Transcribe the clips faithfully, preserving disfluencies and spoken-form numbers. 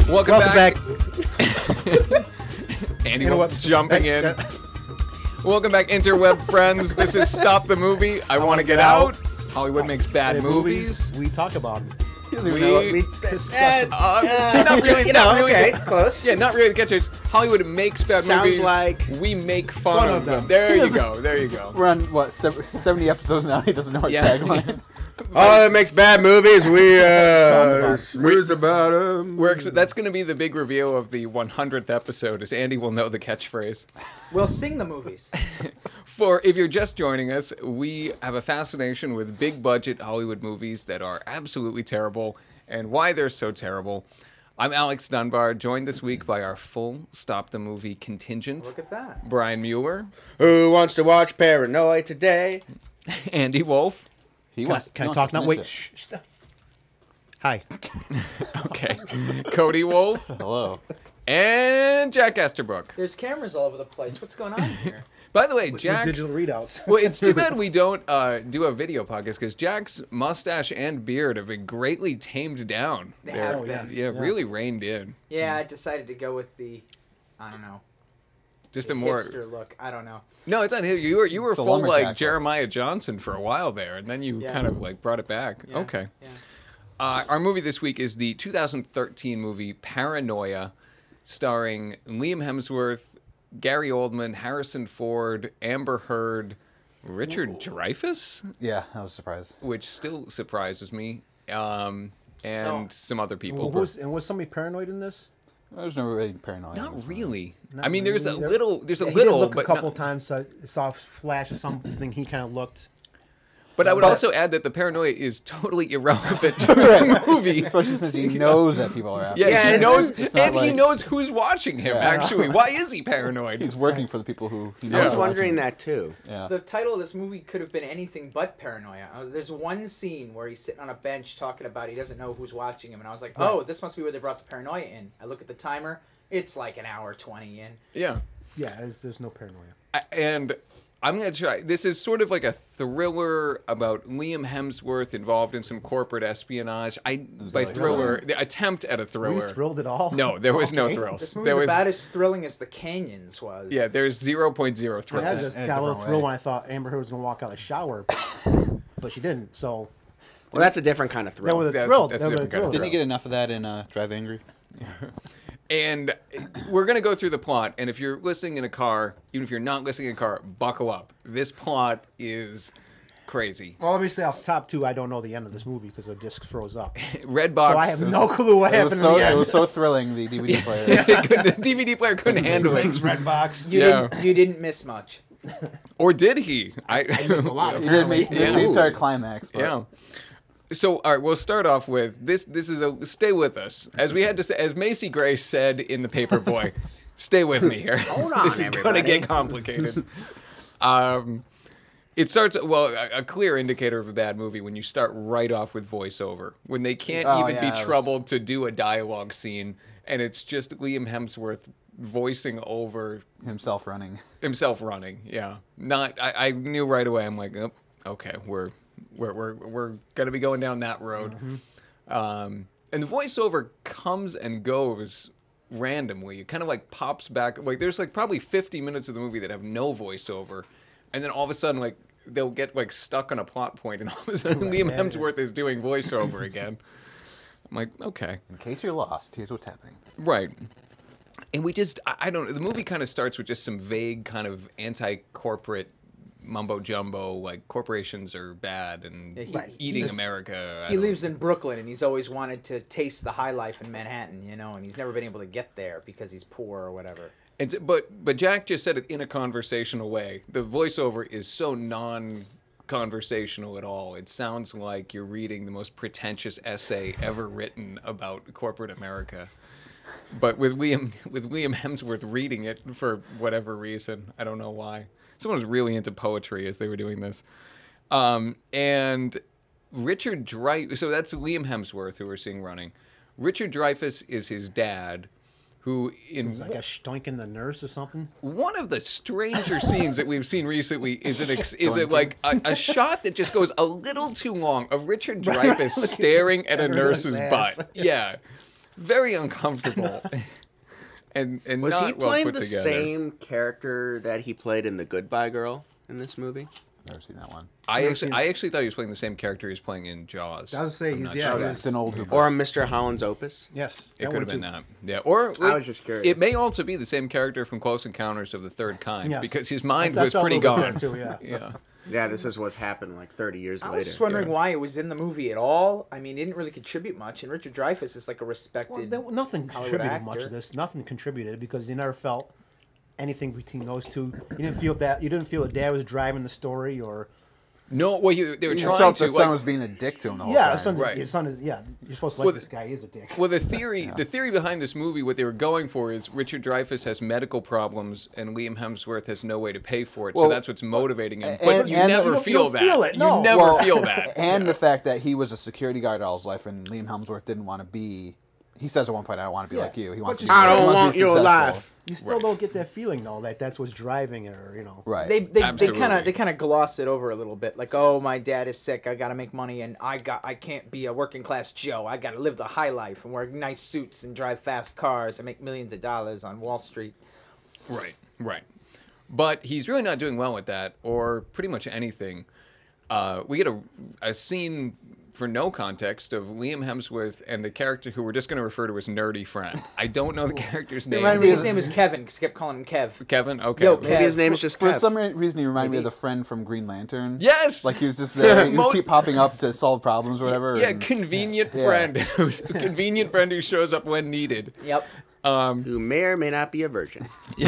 Welcome, Welcome back. back. Andy You know Wolf what? jumping in. Welcome back, interweb friends. This is Stop the Movie. I, want to get out. Hollywood makes bad The movies. we talk about them. We, We discuss them. uh, Yeah. not really, You not know, really. okay, it's close. Yeah, not really the catch. It's Hollywood makes bad Sounds movies. like- we make fun, Fun of of them. them. There you go. There you go. We're on, what, sev- seventy episodes now? He doesn't know our Yeah. tagline. Oh, that makes bad movies. We uh, about it. snooze about them. We're ex- that's going to be the big reveal of the one hundredth episode, is Andy will know the catchphrase. We'll sing the movies. For if you're just joining us, we have a fascination with big budget Hollywood movies that are absolutely terrible and why they're so terrible. I'm Alex Dunbar, joined this week by our full Stop the Movie contingent. Look at that. Brian Mueller, Who wants to watch Paranoid today? Andy Wolf, He Can I, wants, can he I wants talk to now? finish Wait. it. Shh, stop. Hi. okay, Cody Wolf, Hello. and Jack Esterbrook. There's cameras all over the place. What's going on here? By the way, With Jack. digital readouts. Well, it's too bad we don't uh, do a video podcast because Jack's mustache and beard have been greatly tamed down. They They're- have been. Yeah, Yeah. really reined in. Yeah, I decided to go with the, I don't know, Just the a more. hipster look. I don't know. No, it's not him. You were you were It's a full lumberjack like look. Jeremiah Johnson for a while there, and then you Yeah. kind of like brought it back. Yeah, Okay. Yeah. Uh, our movie this week is the two thousand thirteen movie Paranoia, starring Liam Hemsworth, Gary Oldman, Harrison Ford, Amber Heard, Richard Dreyfuss, Yeah, I was surprised. which still surprises me, um, and So- some other people. And was, and was somebody paranoid in this? There's no really paranoia. in Not this movie. Oh, really. Not I mean, there's a really. There- little. There's a He little, did look but a couple not- times. So I saw a flash of something. He kind of looked. But I would But- also add that the paranoia is totally irrelevant to the movie. Especially since he knows that people are after Yeah, Yeah, he it's- knows, it's not and he like- knows who's watching him. Yeah. Actually, why is he paranoid? He's working for the people who he Yeah. I knows. was are wondering watching. that too. Yeah. The title of this movie could have been anything but paranoia. I was, there's one scene where he's sitting on a bench talking about he doesn't know who's watching him, and I was like, oh, this must be where they brought the paranoia in. I look at the timer; it's like an hour twenty in. Yeah, Yeah, there's, there's no paranoia. I- and I'm gonna try. This is sort of like a thriller about Liam Hemsworth involved in some corporate espionage. I by like a thriller, the attempt at a Were you thriller. thrilled at all? No, there was no Okay. thrills. This There movie's was, about as thrilling as The Canyons was. yeah, there's zero point zero I had thrills. just in a got a little different thrill way. when I thought Amber Heard was gonna walk out of the shower, but she didn't. So Well, that's a different kind of that thrill. was a That's- thrill. that's That was a different kind of thrill. Didn't he get enough of that in uh, Drive Angry? And we're going to go through the plot. And if you're listening in a car, even if you're not listening in a car, buckle up. This plot is crazy. Well, let me say off the top too. I don't know the end of this movie because the disc froze up. Redbox. So I have no clue what It happened was, in so, the it end. was so thrilling, the D V D player. the D V D player couldn't handle it. Thanks, Redbox. You Yeah. didn't. You didn't miss much. Or did he? I, I missed a lot. He did make apparently. this Yeah. the entire climax. But Yeah. So, all right, we'll start off with this. This is a stay with us, as we had to say, as Macy Gray said in the Paperboy. Stay with me here. Hold on, this is going to everybody. get complicated. um, it starts well. A, a clear indicator of a bad movie when you start right off with voiceover, when they can't Oh, even yeah, be it was- troubled to do a dialogue scene, and it's just Liam Hemsworth voicing over himself running. himself running. Yeah, not. I, I knew right away. I'm like, oh, okay, we're we're we're we're gonna be going down that road. Um, and the voiceover comes and goes randomly. It kind of like pops back. Like there's like probably fifty minutes of the movie that have no voiceover, and then all of a sudden like they'll get like stuck on a plot point, and all of a sudden Liam Hemsworth is doing voiceover again. I'm like, okay. In case you're lost, here's what's happening. Right. And we just, I, I don't know, the movie kind of starts with just some vague kind of anti-corporate mumbo jumbo, like corporations are bad and Yeah, he- eating he's- America. I He don't- lives in Brooklyn, and he's always wanted to taste the high life in Manhattan, you know, and he's never been able to get there because he's poor or whatever. It's, but, but Jack just said it in a conversational way. The voiceover is so non-conversational at all. It sounds like you're reading the most pretentious essay ever written about corporate America. But with Liam with Liam Hemsworth reading it for whatever reason, I don't know why. Someone was really into poetry as they were doing this. Um, and Richard Dreyfuss, so that's Liam Hemsworth who we're seeing running. Richard Dreyfuss is his dad, who in Like a stoinking the nurse or something. one of the stranger scenes that we've seen recently is an ex- is it like a, a shot that just goes a little too long of Richard Dreyfuss staring at a At her nurse's ass. butt. Yeah. very uncomfortable, and and Was not he well playing put the together. same character that he played in The Goodbye Girl in this movie? Never seen that one. I Never actually, seen I it. actually thought he was playing the same character he was playing in Jaws. I was say I'm he's not yeah, sure. he It's was- an old Hooper. Or on Mister Holland's Opus? yes. It that could one have been too. that. Yeah. Or I was just curious. It may also be the same character from Close Encounters of the Third Kind Yes. because his mind I was thought pretty a little bit gone. there, too, yeah. Yeah. Yeah, this is what's happened like thirty years I later. was just wondering yeah. why it was in the movie at all. I mean, he didn't really contribute much, and Richard Dreyfuss is like a Well, respected. there, nothing Hollywood contributed much actor. to this. Nothing contributed because you never felt anything between those two. You didn't feel that. You didn't feel that dad was driving the story, or No, well, you, they were You trying felt to. the son like- was being a dick to him the whole yeah, time. his son's, Right. his son is yeah. You're supposed to like Well, this guy. He is a dick. Well, the theory, the theory behind this movie, what they were going for is Richard Dreyfuss has medical problems and Liam Hemsworth has no way to pay for it, so Well, that's what's motivating him. and- But you and- never You don't- you feel don't that. feel it, no. You never Well, feel that. And Yeah. the fact that he was a security guard all his life, and Liam Hemsworth didn't want to be. He says at one point, "I don't want to be Yeah. like you." He But wants to. you Be, still- I he don't wants to want be you successful. alive. you still Right. don't get that feeling though that that's what's driving it, or you know. Right. They they they Absolutely. kind of they kind of gloss it over a little bit, like, oh, my dad is sick, I gotta make money, and I got I can't be a working class Joe, I gotta live the high life and wear nice suits and drive fast cars and make millions of dollars on Wall Street. Right, right. But he's really not doing well with that, or pretty much anything. Uh, we get a, a scene for no context of Liam Hemsworth and the character who we're just going to refer to as Nerdy Friend. I don't know the character's name. I think his name is Kevin, because I kept calling him Kev. Kevin? Okay. Yo, Maybe Kev. his name is just For Kev. some re- reason, he reminded me of Maybe. the friend from Green Lantern. Yes! Like he was just there. He Mo- would keep popping up to solve problems or whatever. Yeah, and- convenient Yeah. friend. Who's a convenient friend who shows up when needed. Yep. Um, Who may or may not be a virgin.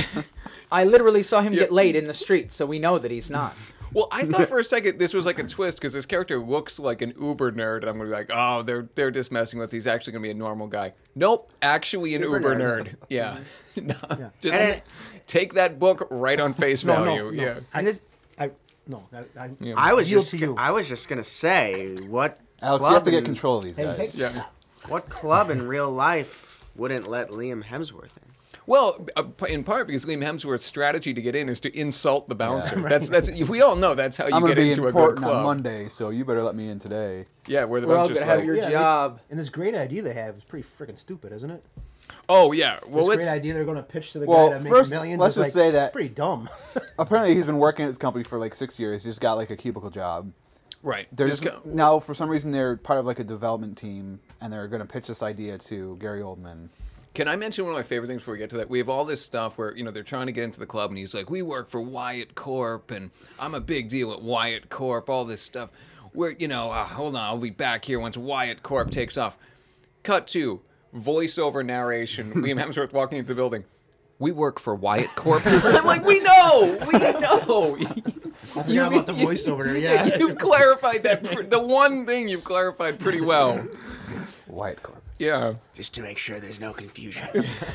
I literally saw him Yeah. get laid in the street, so we know that he's not. well, I thought for a second this was like a twist because this character looks like an uber nerd, and I'm gonna be like, oh, they're they're just messing with. He's actually gonna be a normal guy. Nope, actually an Super uber nerd. nerd. Yeah, no, Yeah. just And it- take that book right on face No, no, value. no. Yeah, And this, I no. I, I, Yeah. I was Yield just to you. I was just gonna say what Alex, you club have to get in- control of these hey, guys. hey, Yeah. stop. what club in real life wouldn't let Liam Hemsworth in? well, uh, in part because Liam Hemsworth's strategy to get in is to insult the bouncer. That's that's we all know that's how you I'm gonna get be into a good important club. on Monday, so you better let me in today. Yeah, where the we're all bouncer's gonna have like, your Yeah, they- job. And this great idea they have is pretty freaking stupid, isn't it? oh yeah, well This it's great idea they're going to pitch to the Well, guy to make first, millions. let's is just like, say that- pretty dumb. Apparently, he's been working at his company for like six years. He's just got like a cubicle job. right. They're This just, guy- now, for some reason, they're part of like a development team, and they're going to pitch this idea to Gary Oldman. Can I mention one of my favorite things before we get to that? We have all this stuff where, you know, they're trying to get into the club, and he's like, we work for Wyatt Corp, and I'm a big deal at Wyatt Corp, all this stuff. Where, you know, uh, hold on, I'll be back here once Wyatt Corp takes off. Cut to voiceover narration, Liam Hemsworth walking into the building. We work for Wyatt Corp. I'm like, we know! We know! I forgot about the voiceover there. Yeah. You've clarified that. Pr- the one thing you've clarified pretty well. White Corp. Yeah. Just to make sure there's no confusion.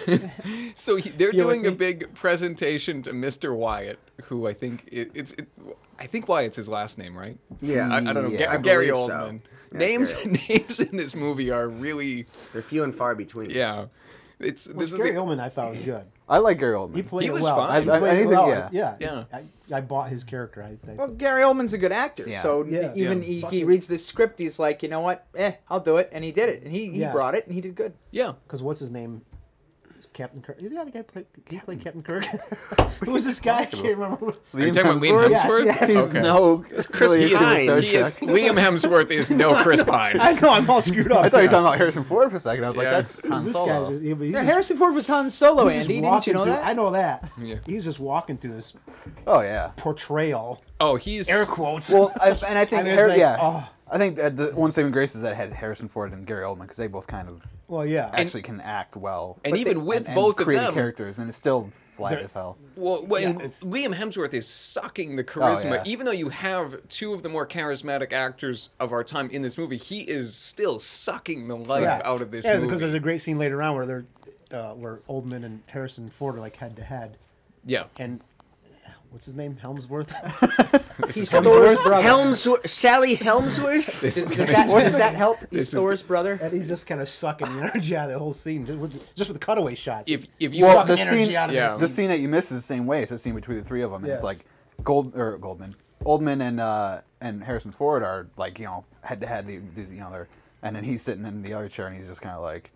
So he, they're You with doing a me? big presentation to Mister Wyatt, who I think it, it's. It, I think Wyatt's his last name, right? Yeah. I, I don't know. Yeah, Ga- I Gary believe so. Oldman. Yeah, names Gary names in this movie are really They're few and far between. yeah. It's Well, this is Gary the, Oldman I thought was good. I like Gary Oldman. He played He it was well. fine. He I- I- played it anything- well. yeah. yeah. Yeah. I, I bought his character. I, I, Well, Gary Oldman's a good actor, Yeah. so Yeah. even Yeah. he, he Fucking- reads this script, he's like, you know what? Eh, I'll do it, and he did it, and he, he Yeah. brought it, and he did good. yeah. Because what's his name? Captain Kirk. Is he the guy play? He played Captain Kirk. Who was this guy? I can't remember. Are you talking about Liam Yes, Hemsworth? yes. He's Okay. no Chris affiliation with Pine. Star He is, Trek. Liam Hemsworth is no Chris Pine. I know. I'm all screwed up. I thought you were talking about Harrison Ford for a second. I was Yeah. like, that's Who's Han this Solo. guy? Just, he, he's Yeah, just- Harrison Ford was Han Solo, he's just Andy. Didn't walking you know through- that? I know that. Yeah. He's just walking through this Oh yeah. portrayal. Oh, he's Air quotes. Well, I, and I think I mean, it's Har- like, yeah, oh. I think that the one saving grace is that it had Harrison Ford and Gary Oldman because they both kind of Well, yeah. actually can act well. and But even they- with and, and both of create them, characters, and it's still flat They're- as hell. Well, well Yeah, and it's- Liam Hemsworth is sucking the charisma. yeah. Even though you have two of the more charismatic actors of our time in this movie, he is still sucking the life Yeah. out of this yeah, movie. because there's a great scene later on where they're, uh, where Oldman and Harrison Ford are like head to head, yeah, and what's his name? Helmsworth. He's Hemsworth? Thor's brother. Helmsworth, Sally Helmsworth. this Does, is does gonna- that, does that help? This He's is- Thor's brother. and he's just kind of sucking the energy out of the whole scene, just with, just with the cutaway shots. if if you Well, Sucking the energy scene, out of yeah. this. the scene that you miss is the same way. It's a scene between the three of them, and it's Yeah. like Gold or Goldman, Oldman, and uh, and Harrison Ford are like you know head to head. These you know they're and then he's sitting in the other chair, and he's just kind of like,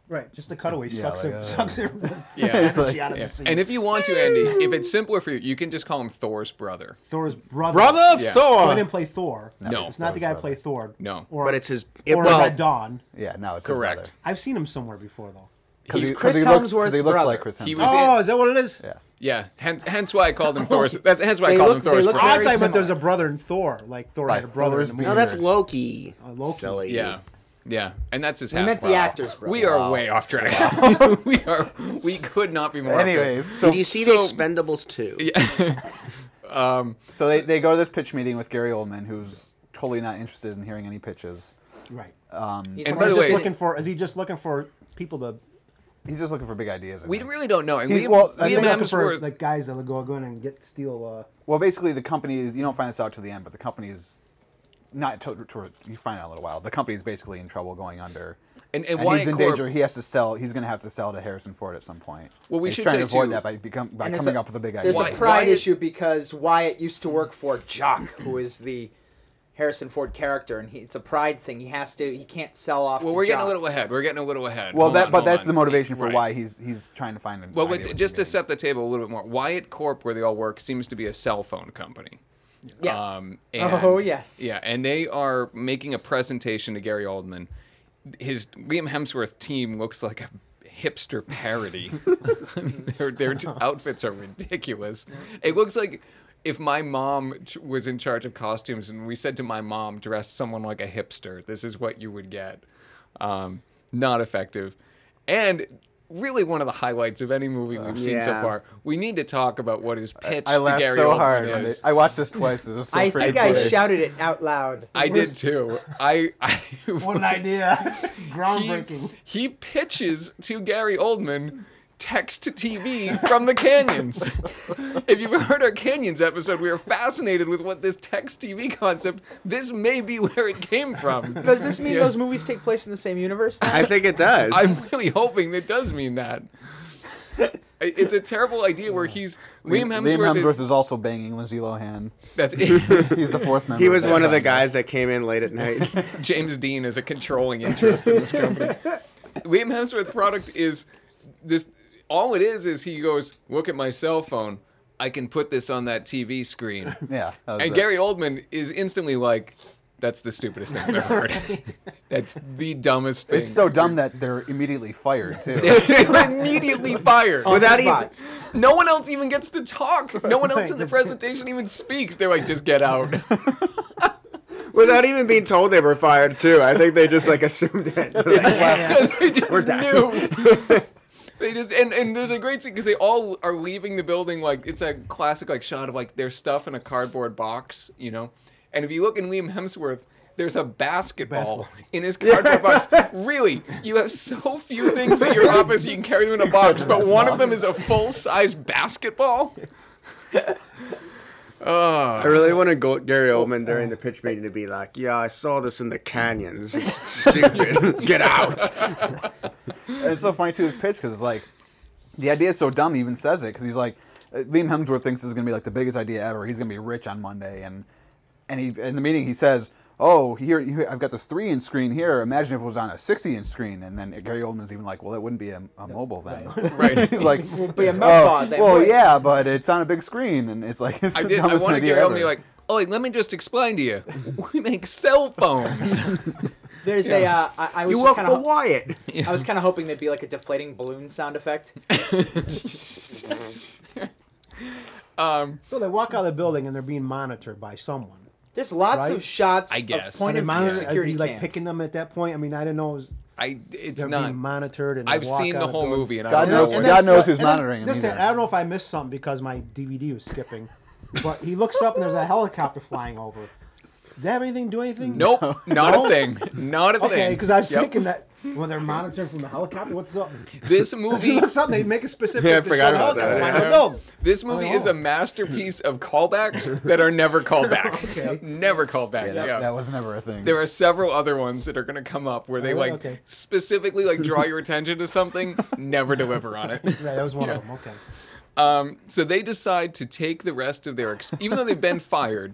Right, just the cutaway Yeah, sucks, like, it, uh, sucks it, Yeah. energy like- out of Yeah. the scene. And if you want to, Andy, if it's simpler for you, you can just call him Thor's brother. Thor's brother. Brother Yeah. So I Thor. didn't play Thor. No. It's not the guy who played Thor. No. Or, But it's his. or It, Red well, Dawn. Yeah, no, it's Correct. His brother. I've seen him somewhere before, though. Because He's he, 'cause Chris he looks, 'cause Hemsworth's he looks brother. like Chris Hemsworth. He was Oh, in, is that what it is? Yeah. yeah, hence, hence why I called him Thor's. That's hence why I They called look- him Thor's they look Oh, I brother. very thought you meant there's a similar. brother in Thor. Like Thor By had a brother Thor's in the no, movie. that's Loki. Uh, Loki. Silly. Yeah, yeah, and that's his We half. meant the brother. actor's brother. We are Wow. way off track. we are. We could not be more. off track. Anyways, so, Did you see so- the Expendables two? so they, they go to this pitch meeting with Gary Oldman, who's totally not interested in hearing any pitches. Right. Um, He's And Or by is the he just way- looking for? Is he just looking for people to? he's just looking for big ideas. I We think. really don't know. And He's- Liam, well, I Liam think- Looking for Hemsworth. like guys that'll go go in and get steal. Uh, Well, basically, the company is, you don't find this out to the end, but the company is not to, to, you find out in a little while. The company is basically in trouble, going under. and, and, And Wyatt he's in Corp- danger. He has to sell. He's going to have to sell to Harrison Ford at some point. Well, we he's should trying to say, avoid too- that by become by And there's coming a- up with a big There's idea. Why- a pride Wyatt- issue because Wyatt used to work for Jock, who is the Harrison Ford character, and he, it's a pride thing. He has to. He can't sell off. Well, to we're getting Jock. a little ahead. We're getting a little ahead. Well, Hold that on, but hold that's on. the motivation for Right. why he's he's trying to find an Well, idea with, with just to these set guys. the table a little bit more, Wyatt Corp, where they all work, seems to be a cell phone company. Yes. Um, Oh, and- yes. Yeah, and they are making a presentation to Gary Oldman. His Liam Hemsworth team looks like a hipster parody. I mean, their their t- outfits are ridiculous. It looks like if my mom ch- was in charge of costumes and we said to my mom, dress someone like a hipster, this is what you would get. Um, not effective. And really one of the highlights of any movie we've seen so Yeah. far. We need to talk about what his pitch I to laughed Gary so Oldman hard. When they, is. I watched this twice. It was so I freaking think I funny. shouted it out loud. I did too. I, I what an idea! he, Groundbreaking. he pitches to Gary Oldman text to T V from the canyons. If you've heard our canyons episode, we were fascinated with what this text T V concept. This may be where it came from. Does this mean Yeah. those movies take place in the same universe? Now? I think it does. I'm really hoping that does mean that. It's a terrible idea where he's Liam Hemsworth. Liam Hemsworth is, is also banging Lindsay Lohan. that's He's the fourth member. he was of that one of the triangle. guys that came in late at night. James Dean is a controlling interest in this company. Liam Hemsworth's product is this. All it is is he goes, look at my cell phone. I can put this on that T V screen. Yeah. that was And it. Gary Oldman is instantly like, that's the stupidest thing I've ever heard. That's the dumbest thing. It's so dumb that they're immediately fired too. They're immediately fired. On the Without even- spot. No one else even gets to talk. No one else in the Right, that's- presentation even speaks. They're like, just get out. Without even being told they were fired too. I think they just like assumed it. they just We're done. knew. They just and, and there's a great scene because they all are leaving the building like it's a classic like shot of like their stuff in a cardboard box, you know. And if you look in Liam Hemsworth, there's a basketball, Basketball. in his cardboard box. Really, you have so few things in your office you can carry them in a box, but one of them is a full size basketball. I really want to go Gary Oldman during the pitch meeting to be like, "Yeah, I saw this in the canyons. It's stupid. Get out." And it's so funny too, his pitch, because it's like, the idea is so dumb. He even says it because he's like, uh, Liam Hemsworth thinks this is gonna be like the biggest idea ever. He's gonna be rich on Monday, and and he in the meeting he says, "Oh, here, here I've got this three inch screen here. Imagine if it was on a sixty inch screen." And then Gary Oldman's even like, "Well, that wouldn't be a, a mobile then." Right. He's like, Will be a "Oh, mobile then, well, would." yeah, but it's on a big screen, and it's like it's I the did. I dumbest wanted idea Gary Oldman ever. to be like, oh, like, let me just explain to you. We make cell phones. There's a. Uh, I, I was You just work kinda for ho- Wyatt. I was kind of hoping there'd be like a deflating balloon sound effect. um, So they walk out of the building and they're being monitored by someone. There's lots Right? of shots I guess. of point Are they of view monitored? Is security he like cams. picking them at that point? I mean, I didn't know it was, I. It's they're not. being monitored. And they I've walk seen out the of whole building. movie, and I God don't knows- know. And what- God that's- knows who's and then- monitoring him listen, either. I don't know if I missed something because my D V D was skipping, but he looks up and there's a helicopter flying over. Did they have anything do anything? Nope, not No? a thing. Not a Okay, thing. because I was Yep. thinking that when they're monitoring from the helicopter, what's up? This Because he movie. looks up, they make a specific. Yeah, I to forgot show the about that, helicopter flying yeah. over the building. This movie Oh, is a oh. masterpiece of callbacks that are never called back. Okay. Never called back. Yeah. that, that was never a thing. There are several other ones that are going to come up where they Oh, like okay. specifically like draw your attention to something, never deliver on it. Right, that was one Yeah. of them. Okay. Um, so they decide to take the rest of their, ex- even though they've been fired,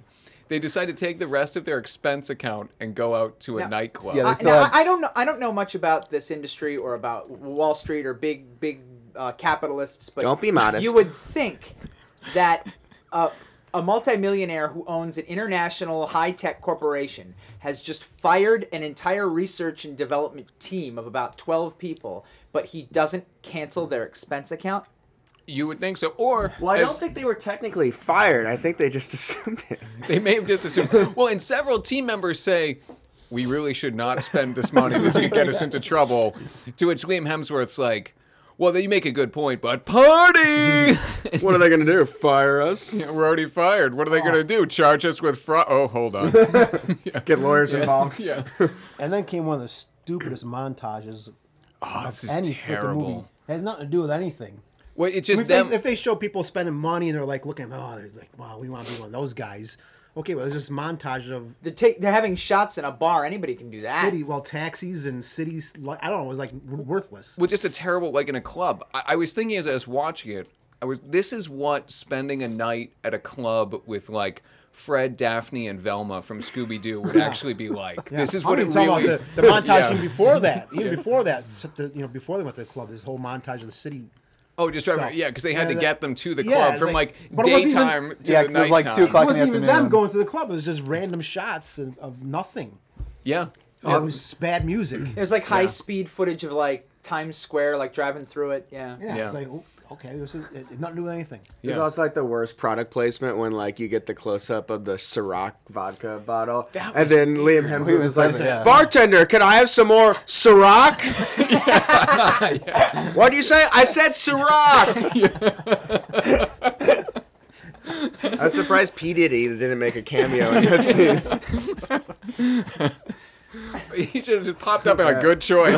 they decide to take the rest of their expense account and go out to a Now- nightclub. Yeah, they I, still now, have- I I don't know. I don't know much about this industry or about Wall Street or big big uh, capitalists, but Don't be modest. You would think that uh, a multimillionaire who owns an international high tech corporation has just fired an entire research and development team of about twelve people, but he doesn't cancel their expense account. You would think so. Or Well, I as- don't think they were technically fired. I think they just assumed it. they may have just assumed. Well, and several team members say, we really should not spend this money. This could get us into trouble. To which Liam Hemsworth's like, well, then you make a good point, but party! What are they going to do? Fire us? Yeah, we're already fired. What are they going to do? Charge us with fraud? Oh, hold on. Get lawyers involved? Yeah. And then came one of the stupidest montages Oh, this is any freaking movie. terrible. It has nothing to do with anything. Well, it's I just mean, if, them. they, if they show people spending money and they're like looking, oh, they're like, wow, we want to be one of those guys. Okay, well, there's this montage of They're, take, they're having shots in a bar. Anybody can do that. city, well, taxis and cities. Like, I don't know, it was like worthless. Well, just a terrible, like in a club. I, I was thinking as I was watching it, I was. This is what spending a night at a club with like Fred, Daphne, and Velma from Scooby Doo would actually be like. Yeah. This is I'm what it even talking really. about the, the montage Yeah. even before that. Even Yeah. before that, s- the, you know, before they went to the club, this whole montage of the city. Oh, just driving. stuff. Yeah, because they had Yeah, to that- get them to the yeah, club it's from like- like, but it wasn't even- daytime to Yeah, the 'cause it was like nighttime. two It o'clock in the wasn't even afternoon. them going to the club. It was just random shots of, of nothing. Yeah. Oh, it was bad music. There's like high speed footage of like Times Square, like driving through it. Yeah. Yeah, Yeah. it's like, oh, okay, this is it, it nothing to do with anything. It's Yeah. also like the worst product placement when like you get the close up of the Ciroc vodka bottle, That and was then Liam Hemsworth even is like, says it, yeah. "Bartender, can I have some more Ciroc?" What do you say? I said Ciroc. I was surprised P Diddy didn't make a cameo in that scene. He should have just popped up in a good choice.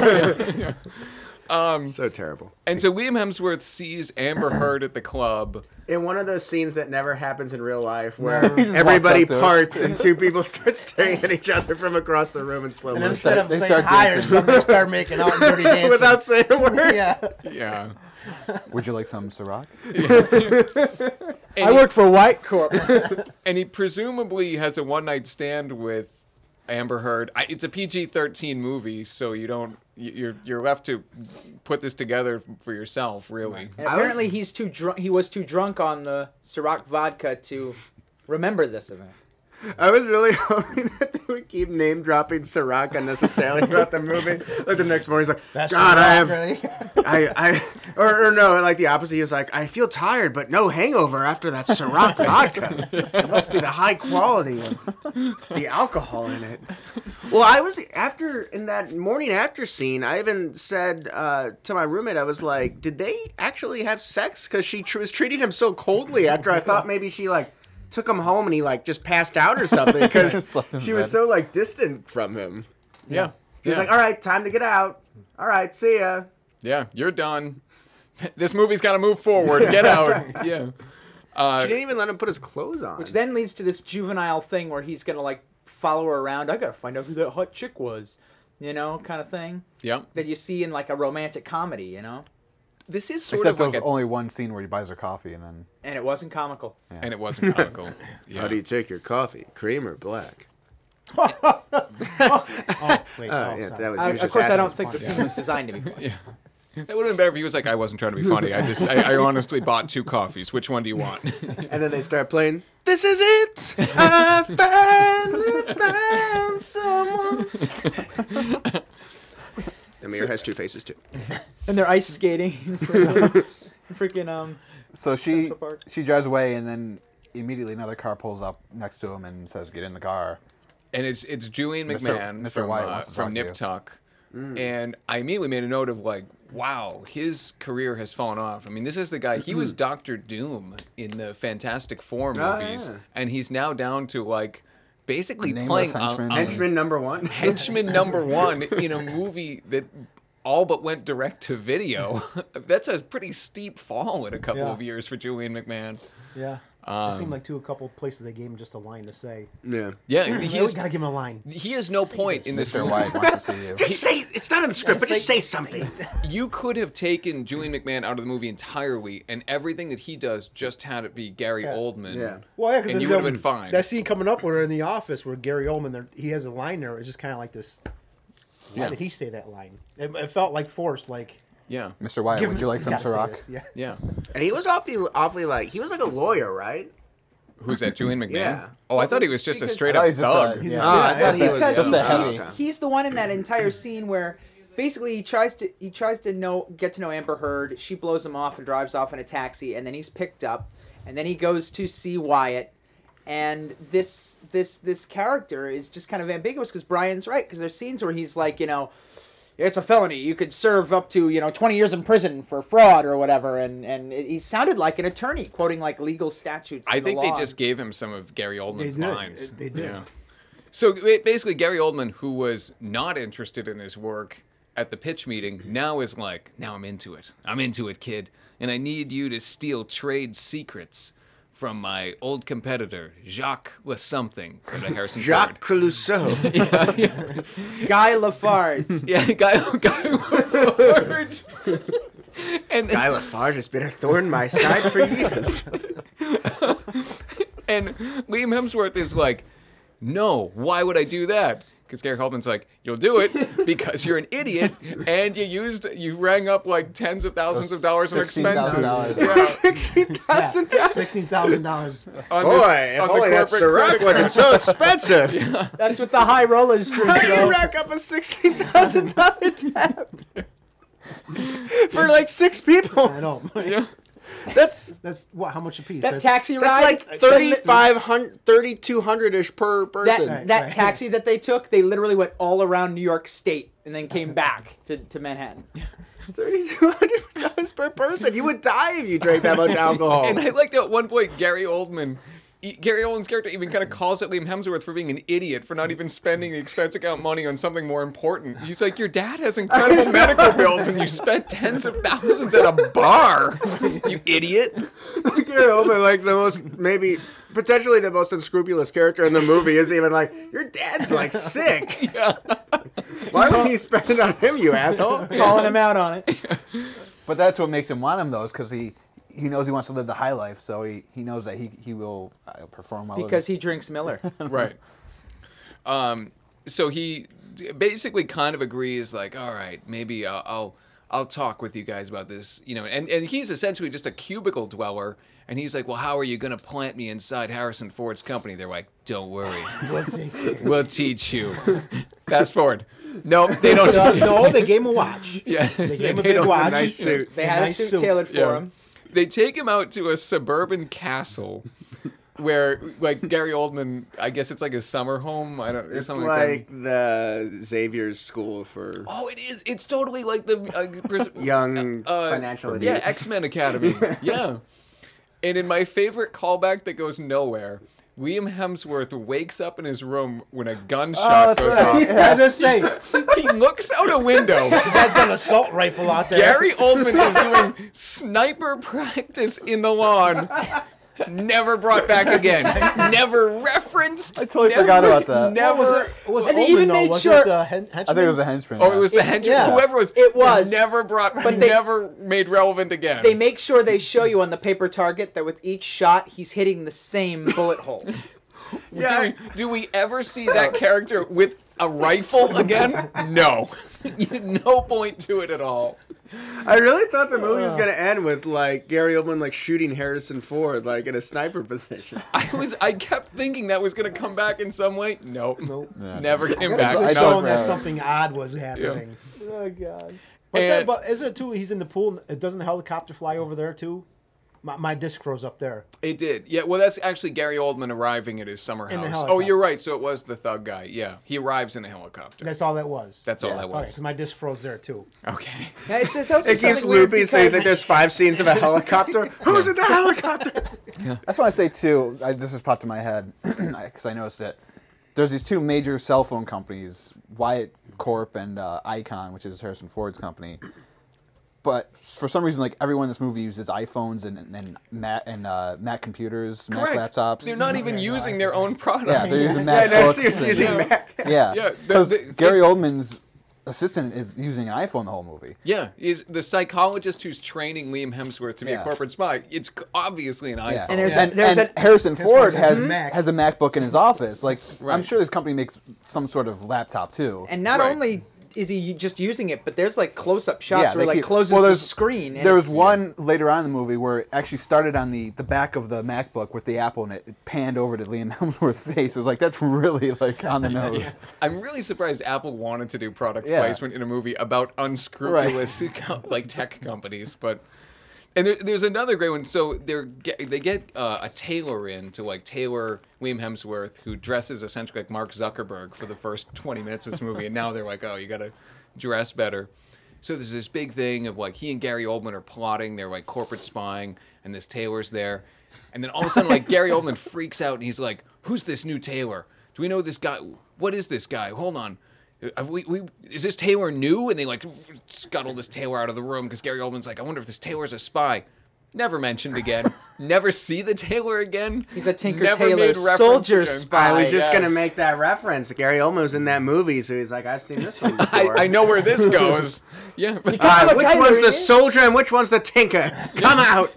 So terrible. And so Liam Hemsworth sees Amber Heard at the club. In one of those scenes that never happens in real life, where He just everybody walks up to it. parts and two people start staring at each other from across the room in slow And then motion instead of they saying start hi or dancing. something, they start making out and dirty dancing. without saying a word. Yeah. Yeah. Would you like some Ciroc? And I he- work for White Corp. And he presumably has a one night stand with Amber Heard. I, it's a P G thirteen movie, so you don't. you- You're you're left to put this together for yourself, really. And apparently, he's too drunk. He was too drunk on the Ciroc vodka to remember this event. I was really hoping that they would keep name dropping Ciroc unnecessarily throughout the movie. Like the next morning, he's like, That's God, the I rock, have, really. I, I, or, or no, like the opposite. He was like, I feel tired, but no hangover after that Ciroc vodka. It must be the high quality of the alcohol in it. Well, I was after in that morning after scene. I even said uh, to my roommate, I was like, did they actually have sex? Because she tr- was treating him so coldly. After I thought maybe she like. Took him home and he like just passed out or something because Just slept in she was bed. so like distant from him. Yeah. He was yeah. like, "All right, time to get out. All right, see ya." Yeah, you're done. This movie's got to move forward. Get out. Yeah. Uh, She didn't even let him put his clothes on. Which then leads to this juvenile thing where he's gonna like follow her around. I gotta find out who that hot chick was, you know, kind of thing yeah. that you see in like a romantic comedy, you know. This is sort Except of there like was a, only one scene where he buys her coffee and then And it wasn't comical. and it wasn't comical. Yeah. How do you take your coffee, cream or black? Oh, wait. Uh, oh, yeah, sorry. that was, I, he of was just course, I asking. don't think the scene was designed to be funny. Yeah. That would have been better if he was like, I wasn't trying to be funny. I just, I, I honestly bought two coffees. Which one do you want? And then they start playing. This is it. I finally found someone. The mirror has two faces too. And they're ice skating. Freaking um. so she Central Park. she drives away and then immediately another car pulls up next to him and says, "Get in the car." And it's it's Julian Mister McMahon Mister from Wyatt uh, wants to from talk to Nip you. Tuck. And I immediately made a note of like, wow, his career has fallen off. I mean, this is the guy. He was Doctor Doom in the Fantastic Four Oh, movies, yeah. and he's now down to like basically A nameless playing henchman. um, Henchman number one. henchman number one in a movie that all but went direct to video. That's a pretty steep fall in a couple Yeah. of years for Julian McMahon. Yeah. Um, It seemed like too a couple places they gave him just a line to say. Yeah. yeah, he He has, gotta give him a line. he has no point in this Mister movie. White wants to see you. Just say it's not in the script, but just say something. You could have taken Julian McMahon out of the movie entirely, and everything that he does just had it be Gary Yeah. Oldman. Yeah. Well, yeah, because and you would have been fine. That scene coming up where in the office where Gary Oldman, there, he has a line there. It's just kind of like this. Why Yeah. did he say that line? It, it felt like forced. Like, Yeah, Mister White, give would him you this- like some gotta say Ciroc? this. Yeah. yeah. And he was awfully, awfully like he was like a lawyer, right? Who's that, Julian McMahon? Yeah. Oh, I thought he was just a Because- straight I up thought he was just thug. a- He's- yeah. Ah, I yeah, thought he that's was because Just he, a heavy. he's, he's the one in that entire scene where basically he tries to he tries to know get to know Amber Heard. She blows him off and drives off in a taxi, and then he's picked up, and then he goes to see Wyatt, and this this this character is just kind of ambiguous because Brian's right, because there's scenes where he's like, you know, it's a felony. You could serve up to, you know, twenty years in prison for fraud or whatever. And, and he sounded like an attorney quoting like legal statutes. I in the think they law. just gave him some of Gary They Oldman's did. lines. They did. Yeah. So ba- basically, Gary Oldman, who was not interested in his work at the pitch meeting, now is like, now I'm into it. I'm into it, kid. And I need you to steal trade secrets from my old competitor, Jacques Le something. Harrison Jacques Ford. Clouseau. Guy Lafarge. Yeah, guy, guy Lafarge. And Guy Lafarge has been a thorn in my side for years. and Liam Hemsworth is like, no, why would I do that? Because Gary Oldman's like, you'll do it because you're an idiot and you used, you rang up like tens of thousands of dollars in expenses. sixteen thousand dollars. Yeah, Sixteen thousand Yeah, dollars. sixteen thousand dollars. on Boy, this- if on the only that corporate Ciroc credit wasn't so expensive. That's what the high rollers drink. How do you though. rack up a sixteen thousand dollar tab for like six people? I know. Yeah. That's That's what? How much a piece? That That's, taxi that's ride. like that- thirty-five hundred, thirty-two hundred ish per That, person. Right, that right. taxi that they took, they literally went all around New York State and then came back to, to Manhattan. thirty-two hundred dollars per person. You would die if you drank that much alcohol. And I liked at one point Gary Oldman, e- Gary Oldman's character even kind of calls out Liam Hemsworth for being an idiot for not even spending the expense account money on something more important. He's like, your dad has incredible medical bills and you spent tens of thousands at a bar, you idiot. Gary Oldman, like the most, maybe potentially the most unscrupulous character in the movie, is even like, your dad's like sick. Yeah. Why would he spend it on him, you asshole? Calling him out on it. But that's what makes him want him, though, is because he, he knows he wants to live the high life, so he, he knows that he, he will uh, perform well. Because he drinks Miller. Right. Um, so he d- basically kind of agrees, like, all right, maybe I'll, I'll I'll talk with you guys about this, you know. And and he's essentially just a cubicle dweller, and he's like, well, how are you gonna plant me inside Harrison Ford's company? They're like, don't worry, We'll take care. we'll teach you. Fast forward. No, they don't. No, no, they gave him a watch. Yeah, They gave him a they big don't- watch. nice suit. They had nice a suit, tailored for Yeah. him. They take him out to a suburban castle. Where, like, Gary Oldman, I guess it's like his summer home. I don't. It's something like, like the Xavier's School for Oh, it is. It's totally like the uh, pres- young uh, financial yeah, idiots. X-Men Academy. Yeah. And in my favorite callback that goes nowhere, Liam Hemsworth wakes up in his room when a gunshot that's goes right. off. I was gonna say, He looks out a window. the guy's got an assault rifle out there. Gary Oldman is doing sniper practice in the lawn. Never brought back again. Never referenced. I totally never, forgot about that. Never. What was it? It was And they Oldman, even though. made Was sure- it the hen- henchman? I think it was a henchman. Oh, yeah. it was the henchman. yeah. Whoever it was. It was. Never brought. But they- never made relevant again. They make sure they show you on the paper target that with each shot, he's hitting the same bullet hole. do, we, do we ever see that character with a rifle again? No. No point to it at all. I really thought the movie was gonna end with like Gary Oldman like shooting Harrison Ford like in a sniper position. I was. I kept thinking that was going to come back in some way. Nope. Nope. Yeah. Never came It's back. just I No. don't showing that know. something odd was happening. Oh, God. But, And- that, but isn't it too? He's in the pool. It doesn't the helicopter fly over there too? My, my disc froze up there. It did. Yeah, well, that's actually Gary Oldman arriving at his summer In the house. Oh, helicopter. you're right. So it was the thug guy. Yeah. He arrives in a helicopter. That's all that was. That's all Yeah. that All right, was. so my disc froze there too. Okay. Yeah, it's, it's also It keeps something weird looping, so you think because- there's five scenes of a helicopter. Who's in the helicopter? That's what I say too. I, this just popped in my head because I noticed it. There's these two major cell phone companies, Wyatt Corp and uh, Icon, which is Harrison Ford's company. but for some reason, like everyone in this movie uses iPhones and and Mac and uh, Mac computers, Correct. Mac laptops. They're not even Yeah, no, using I their can own product. Yeah, they're using Yeah, no, MacBooks. it's using and- Mac. Yeah, Yeah, the- because the- Gary it's- Oldman's assistant is using an iPhone the whole movie. Yeah, is the psychologist who's training Liam Hemsworth to be Yeah. a corporate spy. It's c- obviously an iPhone. Yeah. And there's Yeah. a, there's and a Harrison His Ford phone's a has Mac. has a MacBook in his office. Like I'm Right. sure his company makes some sort of laptop too. and not Right. only is he just using it, but there's like close-up shots Yeah, where he they like keep- closes well, the there's- screen. And There was it's- one later on in the movie where it actually started on the, the back of the MacBook with the Apple and it, it panned over to Liam Hemsworth's face. It was like that's really like on the nose. I'm really surprised Apple wanted to do product Yeah. placement in a movie about unscrupulous co- like tech companies, but and there, there's another great one. So they're get, they get uh, a tailor in to like tailor Liam Hemsworth, who dresses essentially like Mark Zuckerberg for the first twenty minutes of this movie, and now they're like, oh, you got to dress better. So there's this big thing of like he and Gary Oldman are plotting, they're like corporate spying, and this tailor's there, and then all of a sudden like Gary Oldman freaks out and he's like, who's this new tailor? Do we know this guy? What is this guy? Hold on. Have we, we, is this Taylor new? And they like scuttle this Taylor out of the room because Gary Oldman's like, I wonder if this Taylor's a spy. Never mentioned again. Never see the Taylor again. He's a Tinker Never Tailor made reference soldier again. spy. I was just yes. gonna make that reference. Gary Oldman was in that movie, so he's like, I've seen this one I, before. I know where this goes. Yeah. but- All right, Look, which Taylor, one's the yeah. soldier and which one's the tinker? Come out.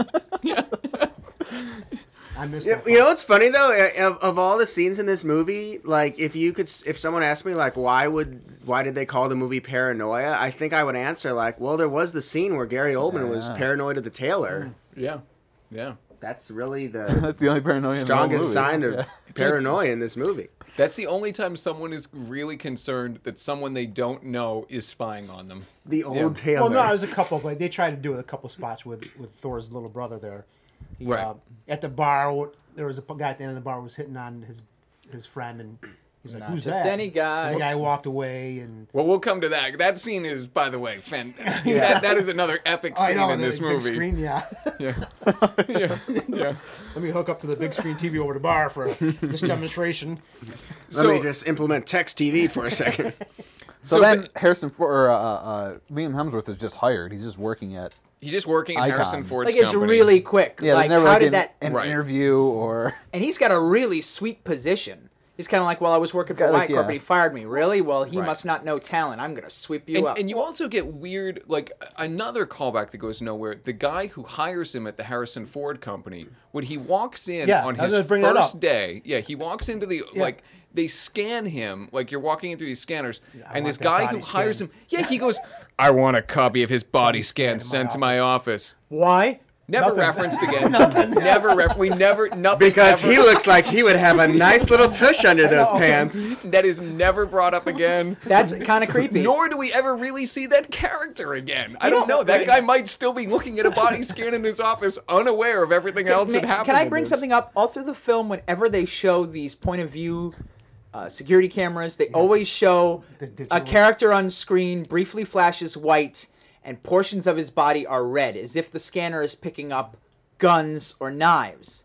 I missed You that. you know what's funny though? Of, of all the scenes in this movie, like if you could, if someone asked me like, why would, why did they call the movie Paranoia? I think I would answer like, well, there was the scene where Gary Oldman was Yeah. paranoid of the tailor. yeah. Yeah. That's really the That's the only paranoia in the whole strongest movie. sign of Yeah. paranoia in this movie. That's the only time someone is really concerned that someone they don't know is spying on them. The old Yeah. tailor. Well, no, it was a couple. Like they tried to do it a couple spots with with Thor's little brother there. He, Right. uh, at the bar, there was a guy at the end of the bar who was hitting on his his friend, and he's like, Not "Who's just that?" any guy. And the guy walked away, and Well, we'll come to that. That scene is, by the way, fan- that, that is another epic I scene know in the this big movie. screen. Yeah, Yeah. yeah. Yeah. let me hook up to the big screen T V over the bar for this demonstration. Let So- me just implement text T V for a second. So, So then ba- Harrison Ford, or uh, uh, Liam Hemsworth is just hired. He's just working at. He's just working at Icon. Harrison Ford's Like it's company. really quick. Yeah, like there's never how like did an, that? an Right. interview or. And he's got a really sweet position. He's kind of like, well, I was working for got, like, White Corp, yeah. but he fired me. Really? Well, he Right. must not know talent. I'm gonna sweep you And, up. and you also get weird, like another callback that goes nowhere. The guy who hires him at the Harrison Ford company, when he walks in Yeah, on I was his gonna bring that first up. day, yeah, he walks into the Yeah. like they scan him, like you're walking in through these scanners, I and want this that guy body who hires scan. him, yeah, he goes, I want a copy of his body scan scan in my sent to my office. Why? Never Nothing. referenced again. Never ref- we never nothing Because ever- he looks like he would have a nice little tush under those pants. that is never brought up again. That's kind of creepy. Nor do we ever really see that character again. I You don't know- know. That guy might still be looking at a body scan in his office, unaware of everything else that Can- happened. Can I in bring this. something up? All through the film, whenever they show these point of view uh, security cameras, they always show The a digital- character on screen briefly flashes white, and portions of his body are red, as if the scanner is picking up guns or knives.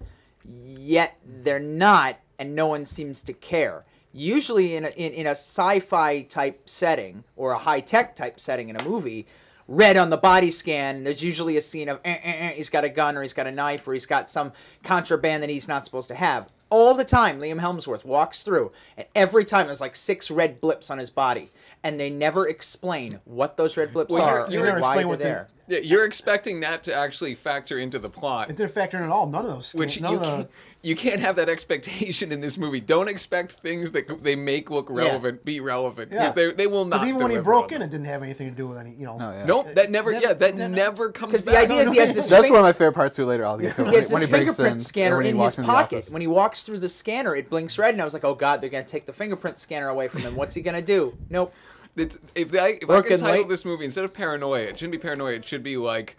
Yet they're not, and no one seems to care. Usually, in a, in, in a sci-fi type setting or a high-tech type setting in a movie, red on the body scan, there's usually a scene of eh, eh, eh, he's got a gun or he's got a knife or he's got some contraband that he's not supposed to have. All the time, Liam Hemsworth walks through, and every time there's like six red blips on his body, and they never explain what those red blips Well, are you're- or you're- why explain they're what they- there. Yeah, you're expecting that to actually factor into the plot, It didn't factor in at all. None of those. which none you of the, can't, you can't have that expectation in this movie. Don't expect things that they make look relevant be relevant because Yeah. they they will not. Because even when he deliver broke on in, them. it didn't have anything to do with any. You know. Oh, yeah. Nope, that never. Never- yeah, that never- never comes Because back. the idea is he has this That's fin- one of my favorite parts too. Later, I'll get to it. he has when this he breaks fingerprint in, or scanner when he in walks his into the pocket. office. When he walks through the scanner, it blinks red, and I was like, "Oh God, they're gonna take the fingerprint scanner away from him. What's he gonna do?" Nope. It's, if I, if I Working could title late. this movie instead of Paranoia, it shouldn't be Paranoia. It should be like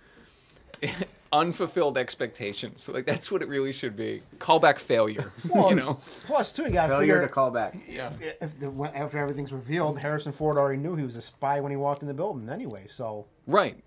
unfulfilled expectations. So like that's what it really should be. Callback failure. Well, you know. Plus, too, you got to Failure figure to call back. Yeah. if the, when- after everything's revealed, Harrison Ford already knew he was a spy when he walked in the building anyway. So Right.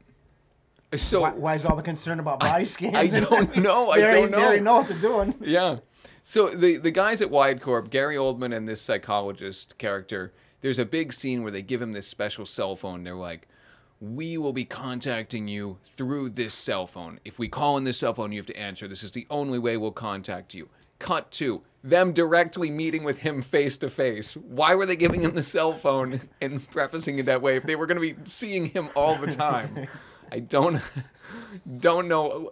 So why, why is all the concern about body scans? I don't know. I they already, don't They know. already know what they're doing. Yeah. So the the guys at Wide Corp, Gary Oldman and this psychologist character, there's a big scene where they give him this special cell phone. They're like, we will be contacting you through this cell phone. If we call on this cell phone, you have to answer. This is the only way we'll contact you. Cut to them directly meeting with him face to face. Why were they giving him the cell phone and prefacing it that way if they were going to be seeing him all the time? I don't don't know.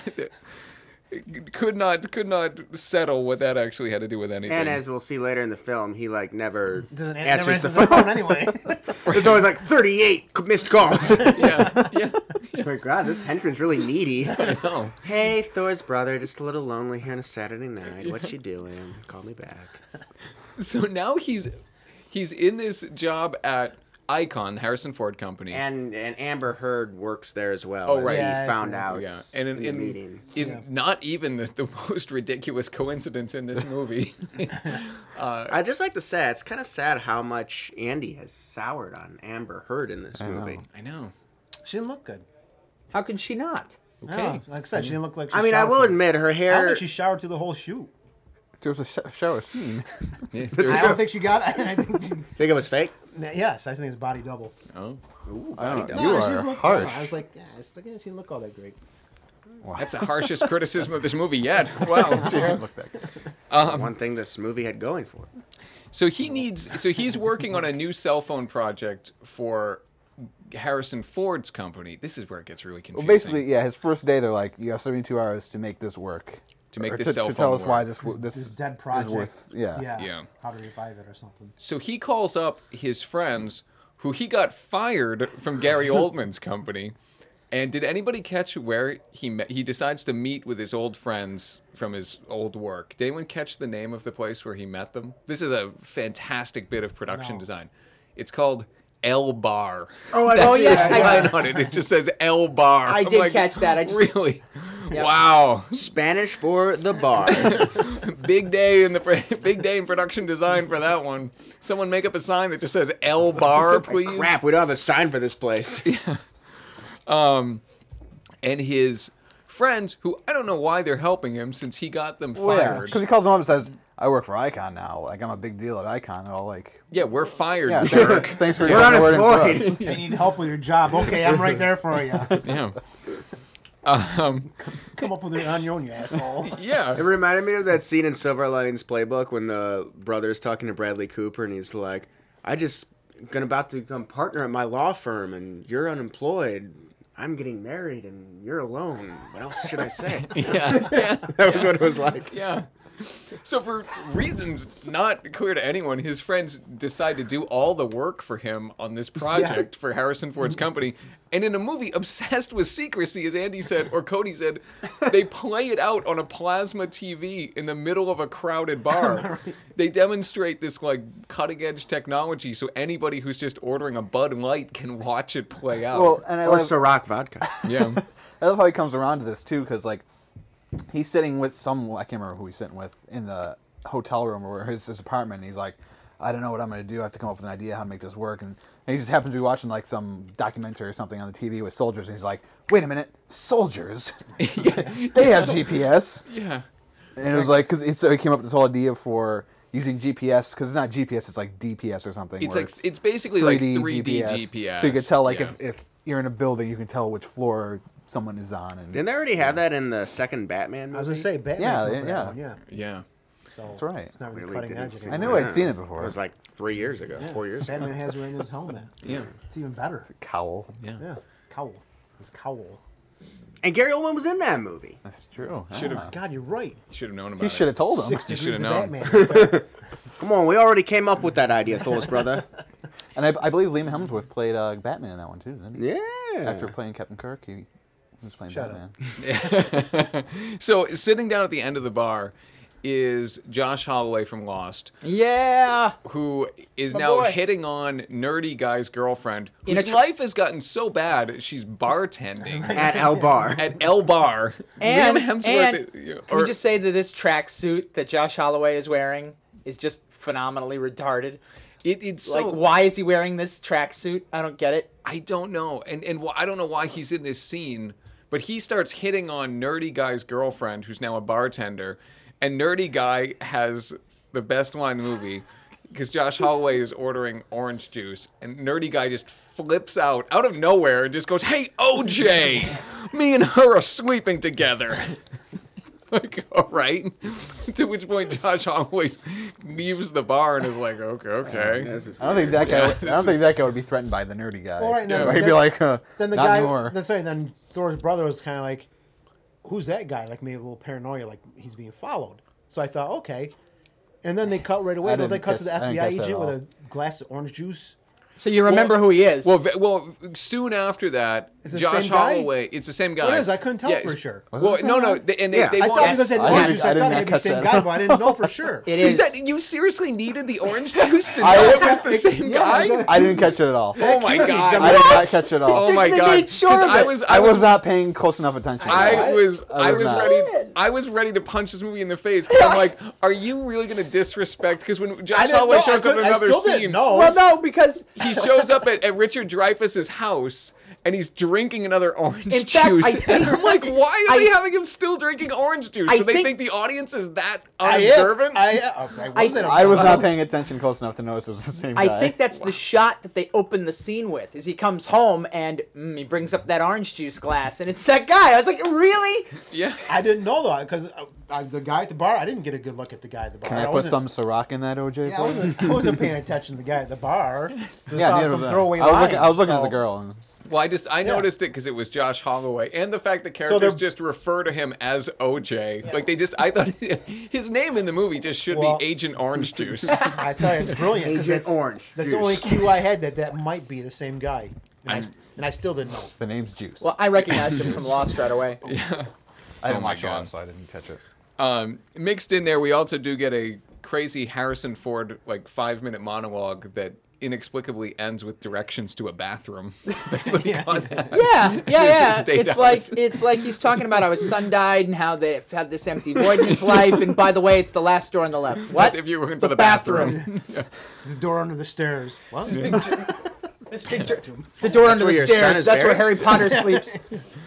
Could not could not settle what that actually had to do with anything. And as we'll see later in the film, he like never Doesn't answers never the answers phone. anyway. There's always like thirty-eight missed calls. yeah, yeah, My God, this henchman's really needy. I know. Hey, Thor's brother, just a little lonely here on a Saturday night. What you doing? Call me back. So now he's he's in this job at Icon, Harrison Ford company. And and Amber Heard works there as well. Oh, as right. He Yeah, I found see. out. Yeah, and in, in the in, meeting. in Yeah. not even the, the most ridiculous coincidence in this movie. uh, I just like to say it's kind of sad how much Andy has soured on Amber Heard in this I know. movie. I know. She didn't look good. How can she not? Okay. No, like I said, she didn't look like. She I mean, I showered will for- admit her I don't hair. think she showered through the whole shoot. There was a sh- shower scene. Yeah, I there's- don't think she got. I think she, Think it was fake? yes, I think it's body double. oh, I don't know. No, You she are doesn't look- harsh. I was like, yeah, it's like, yeah, she didn't look all that great. that's the harshest criticism of this movie yet. Wow. She didn't look that good. Um, One thing this movie had going for it. So he needs. So he's working on a new cell phone project for Harrison Ford's company. This is where it gets really Well, confusing. basically, yeah. His first day, they're like, "You have seventy-two hours to make this work." To make Or this to, cell to phone tell us why work. this w- this, This dead is project. worth. Yeah. Yeah. Yeah. How to revive it or something. So he calls up his friends, who he got fired from Gary Oldman's company. And did anybody catch where he met? He decides to meet with his old friends from his old work. Did anyone catch the name of the place where he met them? This is a fantastic bit of production No. design. It's called El Bar. Oh, I That's oh, yes, the I- sign on it. It just says El Bar. I I'm did like, catch that. I just- really. Yep. Wow. Spanish for the bar. Big day in the pr- big day in production design for that one. Someone make up a sign that just says El Bar, please. Crap, we don't have a sign for this place. Um, and his friends, who I don't know why they're helping him since he got them Well, yeah, fired. because he calls them up and says, "I work for Icon now. Like I'm a big deal at Icon." They're all like, Yeah, we're fired, "Yeah, jerk. thanks, thanks for You're putting the word in for us." unemployed. I need help with your job. Okay, I'm right there for you. Yeah. Um, Come up with it on your own, you asshole. It yeah. reminded me of that scene in Silver Linings Playbook when the brother's talking to Bradley Cooper and he's like, I just gonna about to become partner at my law firm and you're unemployed. I'm getting married and you're alone. What else should I say? Yeah. Yeah. That was what it was like. Yeah. So for reasons not clear to anyone, his friends decide to do all the work for him on this project for Harrison Ford's company. And in a movie obsessed with secrecy, as Andy said, or Cody said, they play it out on a plasma T V in the middle of a crowded bar. They demonstrate this like cutting edge technology so anybody who's just ordering a Bud Light can watch it play out. Well, and I Or love, Ciroc vodka. yeah. I love how he comes around to this too, because like he's sitting with some I can't remember who he's sitting with in the hotel room or his, his apartment. And he's like, I don't know what I'm going to do. I have to come up with an idea how to make this work. And, and he just happens to be watching like some documentary or something on the T V with soldiers. And he's like, wait a minute, soldiers? They have G P S. Yeah. And it was like, because so he came up with this whole idea for using G P S, because it's not G P S, it's like D P S or something. It's where like it's basically like three D three D G P S. So you could tell like Yeah. if, if you're in a building, you can tell which floor someone is on. And Didn't they already have that in the second Batman movie? I was gonna say Batman. Yeah, killed yeah, that yeah. one, yeah. Yeah. So That's right. It's not really Really cutting didn't edge. see I anymore. knew I'd Yeah. seen it before. It was like three years ago, Yeah. four years ago. Batman has it in his helmet. Yeah. It's even better. Cowl. Yeah. Yeah, cowl. His cowl. And Gary Oldman was in that movie. That's true. Should've- Ah. God, you're right. Should have known about He it. should have told him. Six You degrees should've of known. Batman. Come on, we already came up with that idea, Thor's brother. And I, I believe Liam Hemsworth played uh, Batman in that one too, didn't he? Yeah. After playing Captain Kirk, he was playing Shut Batman. So sitting down at the end of the bar is Josh Holloway from Lost, Yeah. who is My now boy. hitting on nerdy guy's girlfriend, In a whose tr- life has gotten so bad she's bartending At El Bar. at El Bar. And, Liam Hemsworth, and uh, can or- we just say that this tracksuit that Josh Holloway is wearing is just phenomenally retarded? it, it's so, Like, why is he wearing this tracksuit? I don't get it. I don't know, and and wh- I don't know why he's in this scene, but he starts hitting on nerdy guy's girlfriend, who's now a bartender, and nerdy guy has the best line in the movie. because Josh Holloway is ordering orange juice, and Nerdy Guy just flips out out of nowhere and just goes, "Hey, O J, me and her are sleeping together." Like, all right. To which point Josh Holloway leaves the bar and is like, "Okay, okay." This is I don't think that guy. Yeah, would, I this don't think is- that guy would be threatened by the nerdy guy. All right, now, He'd be then- like, uh, Then the not guy, anymore. that's right. Then Thor's brother was kind of like, "Who's that guy?" Like maybe a little paranoia, like he's being followed. So I thought, okay. And then they cut right away. I Don't they didn't cut to the catch- I F B didn't I catch that agent at with all. a glass of orange juice? So you remember Well- who he is? Well, ve- well, soon after that, Is it the Josh same guy? Holloway. It's the same guy. It is. I couldn't tell Yeah, for it's- sure. Was it Well, the same no, no, guy? they, and they, Yeah. they I want. thought because they I had orange didn't- juice, I I didn't thought it would be the catch same that. guy, but I didn't know for sure. It So is. that, you seriously needed the orange juice to know I- it was the same Yeah, guy? exactly. I didn't catch it at all. Oh my That god! can't I be did not What? catch it at Oh all. my They god! made sure 'Cause of I it. was, I was not paying close enough attention. I was, I was was not. ready. I was ready to punch this movie in the face because I'm like, are you really going to disrespect? Because when I Josh didn't Holloway know. I shows up in couldn't- I another still scene, didn't know. Well, no, because he shows up at, at Richard Dreyfuss's house. And he's drinking another orange In juice. fact, I and think- I'm like, why are I- they having him still drinking orange juice? I Do they think- think the audience is that I am. unobservant? I, uh, I, I- wasn't I was not observant. paying attention close enough to notice it was the same guy. I think that's the shot that they open the scene with. Is he comes home and mm, he brings up that orange juice glass, and it's that guy. I was like, really? yeah. I didn't know though, because uh, uh, the guy at the bar, I didn't get a good look at the guy at the bar. Can I put wasn't- some Ciroc in that, O J? Yeah, I for you? wasn't, I wasn't paying attention to the guy at the bar. Just Yeah, thought neither some was I. throwaway I was looking. I was line, looking at the so- girl. And, Well, I just I noticed it because it was Josh Holloway, and the fact that they're- characters just refer to him as O J. Like they just, I thought his name in the movie just should Well- be Agent Orange Juice. I tell you, it's brilliant. 'cause Agent that's, Orange That's Juice. the only cue I had that that might be the same guy, and, I, I'm- and I still didn't know. the name's Juice. Well, I recognized him from Lost right away. I didn't Oh my watch God. Lost, so I didn't catch it. Um, mixed in there, we also do get a crazy Harrison Ford like five minute monologue that inexplicably ends with directions to a bathroom. Yeah. Yeah, yeah, yeah. State It's house. like it's like he's talking about how his son died and how they had this empty void in his life. And by the way, it's the last door on the left. What? If you're looking for the, The bathroom. bathroom. Yeah. There's a door under the stairs. What? This picture, the door under the where your son stairs. is That's where buried? Harry Potter sleeps.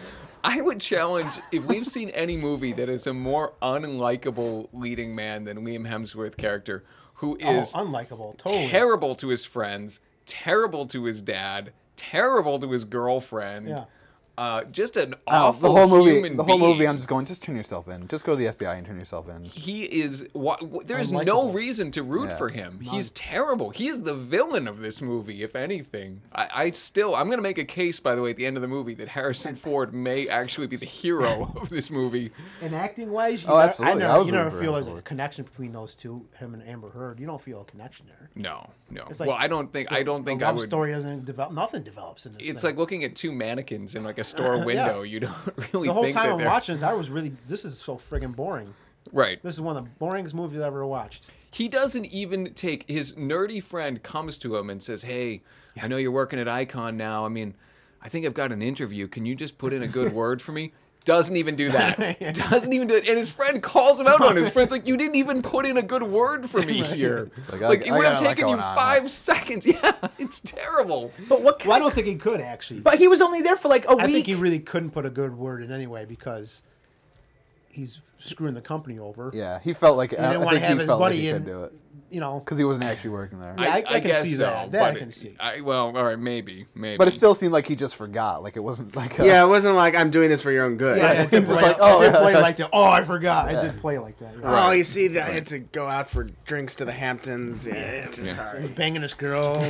I would challenge if we've seen any movie that is a more unlikable leading man than Liam Hemsworth character, who Oh, is unlikable. Totally. terrible to his friends, terrible to his dad, terrible to his girlfriend. Yeah. Uh, just an Oh, awful the whole movie. human The whole being. movie. I'm just going. Just turn yourself in. Just go to the F B I and turn yourself in. He is. Wha- wh- there is no Unlikable. reason to root Yeah. for him. He's terrible. He is the villain of this movie, if anything. I, I still. I'm going to make a case, by the way, at the end of the movie that Harrison Ford may actually be the hero of this movie. And acting wise, Oh, absolutely. I I never, was you never rooting for feel him there's for a it. connection between those two, him and Amber Heard. You don't feel a connection there. No, no. It's like well, I don't think. I don't The think I love would. story doesn't develop. Nothing develops in this. It's thing. like looking at two mannequins in like a store window. You don't really the whole think time that I'm they're watching this, I was really. This is so friggin' boring. right. This is one of the boringest movies I've ever watched. He doesn't even take his nerdy friend comes to him and says, "Hey, I know you're working at Icon now. I mean, I think I've got an interview. Can you just put in a good word for me?" Doesn't even do that. Doesn't even do it. And his friend calls him out on it. His friend's like, "You didn't even put in a good word for me here. like, Like, I- it I would have got a lot taken you going on. five seconds." Yeah, it's terrible. But what? Kind Well, I don't think he could actually. But he was only there for like a I week. think he really couldn't put a good word in anyway because he's screwing the company over. Yeah, he felt like. He I, didn't I want to think have he his felt like buddy he in. could do it You know, because he wasn't actually working there. Yeah, I- I can see guess so, that. That I but can see. I, well, all right, maybe, maybe. But it still seemed like he just forgot. Like it wasn't like. A, Yeah, it wasn't like I'm doing this for your own good. yeah, Yeah, it did he's just play, like, oh, it did yeah, play like that's- that. Oh, I forgot. I did play like that. Yeah. Oh, you see, I had to go out for drinks to the Hamptons. Yeah, it's just, He was sorry. banging this girl.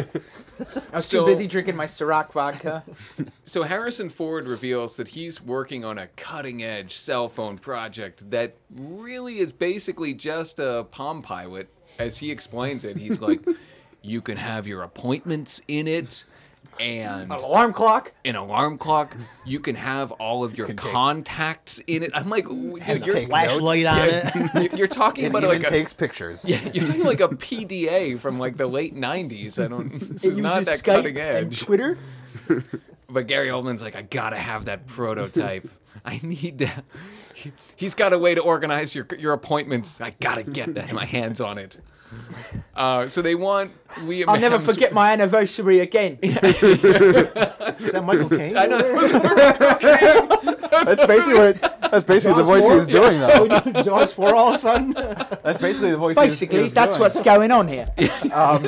I was So- too busy drinking my Ciroc vodka. So Harrison Ford reveals that he's working on a cutting-edge cell phone project that really is basically just a Palm Pilot. As he explains it, he's like, you can have your appointments in it and An alarm clock. an alarm clock. You can have all of your can take- contacts in it. I'm like, dude, Has a you're, take flashlight on it. yeah, you're talking It about even like a, takes pictures. yeah, you're talking like a P D A from like the late nineties. I don't. This It is not uses that Skype cutting and edge. Twitter. But Gary Oldman's like, I gotta have that prototype. I need to. He, he's got a way to organize your your appointments. I gotta get that, my hands on it. Uh, so they want Liam. I'll never Hemsworth- forget my anniversary again. Is that Michael Caine? I know. That's basically what it, That's basically the Jaws voice he four? was doing, though. Jaws four all of a sudden. That's basically the voice. he was- he Basically, was that's doing. what's going on here. Um,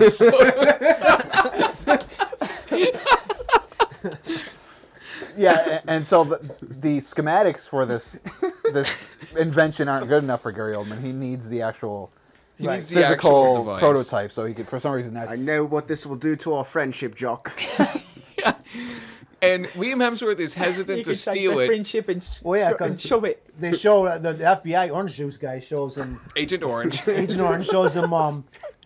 yeah, and, and so the, the schematics for this this invention aren't good enough for Gary Oldman. He needs the actual He needs the actual physical device. prototype. So he could, for some reason, that's I know what this will do to our friendship, Jock. And Liam Hemsworth is hesitant You to can take steal the it. friendship and, s- Well, yeah, sho- and 'cause- shove it. They show uh, the, the F B I orange juice guy shows him Agent Orange. Agent Orange shows him um,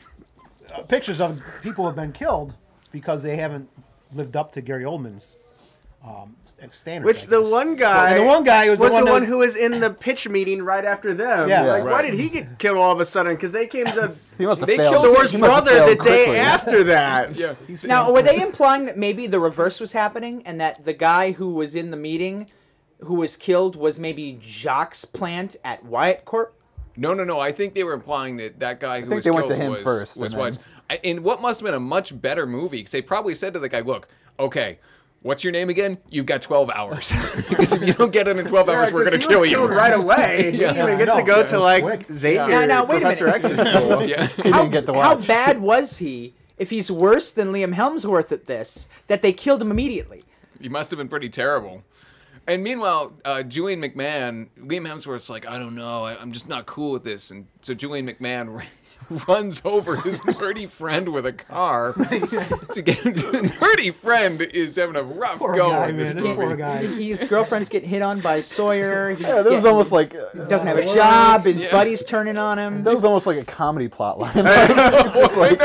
uh, pictures of people who have been killed because they haven't lived up to Gary Oldman's um, standards. Which I the guess. one guy, And the one guy was, was the one, that was- who was in the pitch meeting right after them. Yeah. like Yeah. why Right. did he get killed all of a sudden? Because they came to he must have They failed. killed Thor's He must have brother failed the day quickly. after that. Yeah. he's- Now, were they implying that maybe the reverse was happening and that the guy who was in the meeting who was killed was maybe Jacques' plant at Wyatt Corp? No, no, no. I think they were implying that that guy who think was they went killed to him was, first, was and then- Wise. I- In what must have been a much better movie, because they probably said to the guy, "Look, okay, what's your name again? You've got twelve hours. Because if you don't get it in twelve hours, we're gonna he kill was you." killed right away. He Yeah. didn't even get I to know. go Yeah, to it was like quick. Xavier, Now- now, wait a Professor minute. X's school. Yeah. He didn't get to How watch. bad was he if he's worse than Liam Hemsworth at this that they killed him immediately? He must have been pretty terrible. And meanwhile, uh, Julian McMahon, Liam Hemsworth's like, I don't know, I, I'm just not cool with this. And so Julian McMahon runs over his nerdy friend with a car to get him. The nerdy friend is having a rough Poor go guy, in this man. movie. Poor guy. His girlfriend's getting hit on by Sawyer. He's Yeah, that was getting- almost like uh, he doesn't have a job. His Yeah. buddy's turning on him. that was almost like a comedy plot line. It's just like,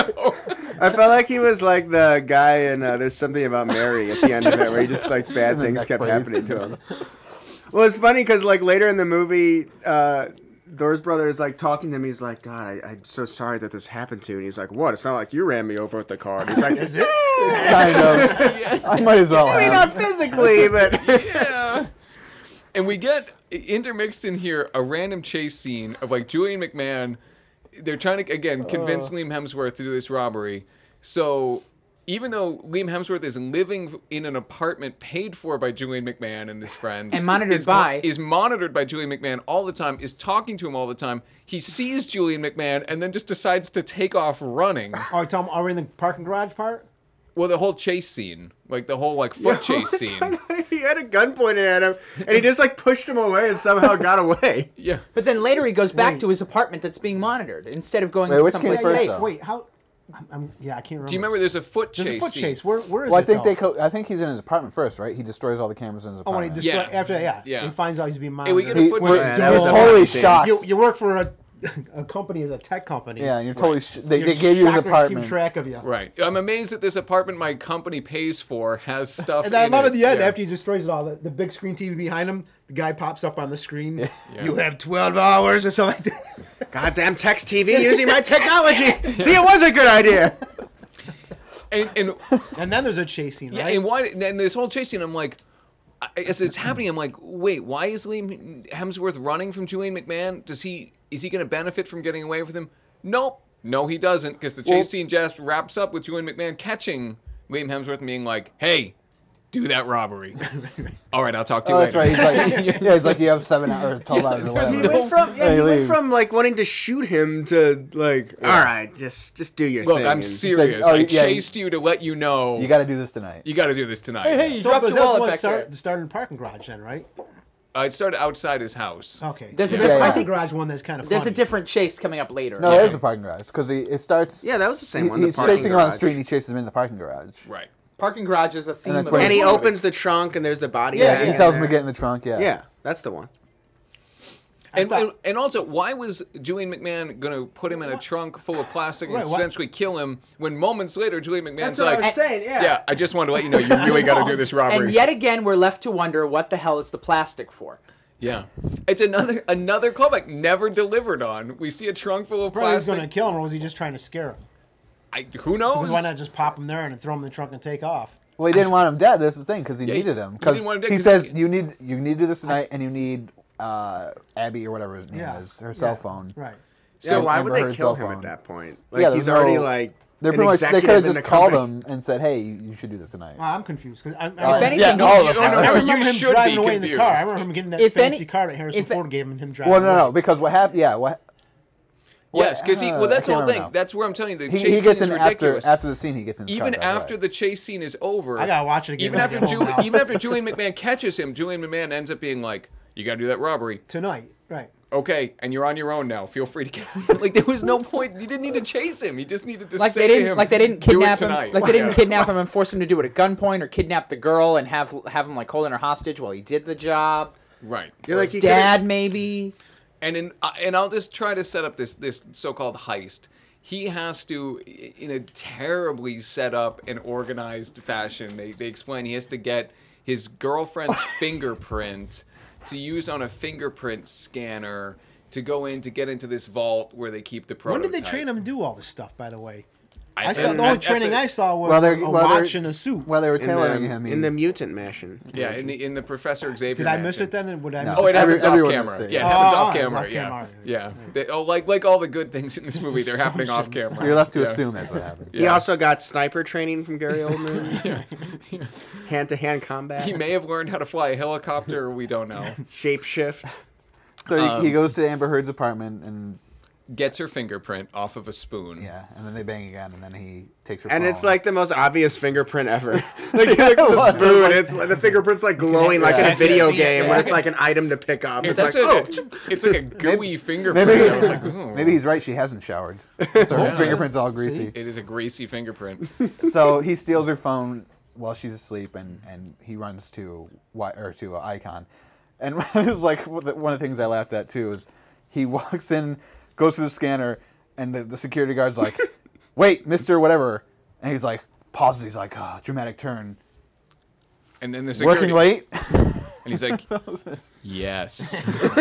I felt like he was like the guy in uh, There's Something About Mary at the end of it, where he just like bad the things neck kept brace. happening to him. Well, it's funny because like later in the movie, uh, Thor's brother is like talking to him. He's like, "God, I, I'm so sorry that this happened to you." And he's like, "What? It's not like you ran me over with the car." And he's like, "Is it?" kind of. I might as well I mean, have. not physically, but yeah. And we get intermixed in here a random chase scene of like Julian McMahon. They're trying to, again, convince Liam Hemsworth to do this robbery. So even though Liam Hemsworth is living in an apartment paid for by Julian McMahon and his friends, And monitored is, by- is monitored by Julian McMahon all the time, is talking to him all the time. He sees Julian McMahon and then just decides to take off running. Are we, talking, are we in the parking garage part? Well, the whole chase scene, like the whole like foot chase scene. he had a gun pointed at him, and he just like pushed him away and somehow got away. Yeah. But then later he goes back Wait. to his apartment that's being monitored instead of going Wait, to which came someplace first, safe. though? Wait, how? I'm, I'm, yeah, I can't remember. Do you remember there's a foot There's chase a foot scene? chase. Where, where is Well, I it? think though? they. Co- I think he's in his apartment first, right? He destroys all the cameras in his Oh, when he apartment. destroy, Yeah. after that, yeah. Yeah. He finds out he's being Hey, we monitored. get a He- foot when- chase. that he was was totally amazing. shocked. you, you work for a, a company, as a tech company. Yeah, and you're totally. Sh- they, You're they gave you his shocked to apartment. Keep track of you. Right. I'm amazed that this apartment my company pays for has stuff. And I in love it. at the end, Yeah. after he destroys it all, the, the big screen T V behind him, the guy pops up on the screen. You have twelve hours or something like that. Goddamn text T V using my technology. See, it was a good idea. And, and And then there's a chase scene, yeah, right? and why? And this whole chase scene, I'm like, I- as it's happening, I'm like, wait, why is Liam Hemsworth running from Julian McMahon? Does he is he going to benefit from getting away with him? Nope. No, he doesn't, because the chase Well- scene just wraps up with Julian McMahon catching Liam Hemsworth and being like, hey, do that robbery. All right, I'll talk to you Oh, that's later. right. He's like, yeah, he's like, you have seven hours, twelve hours, or He whatever. went from yeah, And he he went leaves. from like wanting to shoot him to like, all right, just just do your Look, thing. I'm and- serious. oh, I yeah, chased you to let you know You got to do this tonight. you got to do this tonight. Hey, hey, you So, dropped was your that wallet one back start, there. the start in the parking garage then, right? Uh, it started outside his house. Okay. There's a The different- yeah. I parking think garage one that's kind of there's a funny. different chase coming up later. No, Yeah. there's a parking garage because it starts. yeah, that was the same he- one. the he's parking chasing around the garage. street and he chases him in the parking garage. Right. Parking garage is a theme that's of where And he Yeah. opens the trunk and there's the body. Yeah, bag he in tells him there. to get in the trunk. Yeah. Yeah, that's the one. And, thought- and and also, why was Julian McMahon going to put him in a trunk full of plastic and Right, why- essentially kill him when moments later Julian McMahon's That's what I like, was saying. Yeah. yeah, I just wanted to let you know you really got to do this robbery. And yet again, we're left to wonder what the hell is the plastic for. yeah. It's another another callback never delivered on. We see a trunk full of Probably he was plastic. going to kill him, or was he just trying to scare him? I, who knows? Because why not just pop him there and throw him in the trunk and take off? Well, he didn't want him dead. That's the thing, because he Yeah, needed he- him. he Because didn't want him dead he 'cause says he- you need you need to do this tonight, and you need uh, Abby or whatever his name Yeah. is, her Yeah. cell phone. Right. So So why Amber would they Heard's kill cell him phone. at that point? Like Yeah, he's there's already no- like They're an pretty much. They executive could have in just the called company. him and said, "Hey, you should do this tonight." Well, I'm confused because I'm. If I, anything, yeah, all of us no, no, are. no, I remember you him should driving be away in the confused. car. I remember him getting that If fancy any- car that Harrison if- Ford gave him and him driving. Well, no, no, away. because what happened? Yeah, what? Yes, because he. Uh, Well, that's I the can't whole thing. remember now. That's where I'm telling you the He, chase he scene gets is in after ridiculous. after the scene. He gets in. His Even car, that's after right. the chase scene is over, I gotta watch it again. even when I after get home Ju- now. even after Julian McMahon catches him, Julian McMahon ends up being like, "You got to do that robbery." tonight, right? Okay, and you're on your own now. Feel free to get. Like there was no point. You didn't need to chase him. He just needed to Like say they to didn't, him, like they didn't "Do it kidnap him, tonight." like they didn't Yeah. kidnap him and force him to do it at gunpoint or kidnap the girl and have have him like holding her hostage while he did the job. Right. You're Or like, his he could've- dad, maybe. And in uh, and I'll just try to set up this this so-called heist. He has to, i- in a terribly set up and organized fashion. They they explain he has to get his girlfriend's fingerprint to use on a fingerprint scanner to go in to get into this vault where they keep the When prototype. did they train him to do all this stuff? By the way, I, I saw and the only at- at training the- I saw was Well, they're- a well, they're- watch and a suit. While they were in tailoring the, him, he, in the mutant mansion. Yeah, in the in the Professor Xavier. Did I miss mansion. it then? And would I No. miss Oh, it it? Every- happens off everyone camera. missed it. Yeah, it Oh, happens oh, off it's camera. off Yeah, camera. yeah. They, oh, like like all the good things in this movie, they're happening off camera. you're left to Yeah. assume that's what happened. He Yeah. also got sniper training from Gary Oldman. Hand-to-hand combat. He may have learned how to fly a helicopter. We don't know. Shapeshift. So he, Um, he goes to Amber Heard's apartment and Gets her fingerprint off of a spoon. yeah, and then they bang again, and then he takes her. And phone. it's like the most obvious fingerprint ever. Like, he looks at the spoon, it's like, the fingerprint's like glowing like in a video Yeah. game where Yeah. it's like an item to pick up. It's, It's like, like oh, a, it's like a gooey fingerprint. maybe I was like, "Ooh." maybe he's right. She hasn't showered, so her Yeah. fingerprint's all greasy. It is a greasy fingerprint. So he steals her phone while she's asleep, and, and he runs to Wi- or to uh, Icon. And it was like one of the things I laughed at too is he walks in, goes to the scanner, and the, the security guard's like, "Wait, Mister Whatever," and he's like, pauses. He's like, "Oh, dramatic turn. And then the security, Working late." and he's like, "Yes."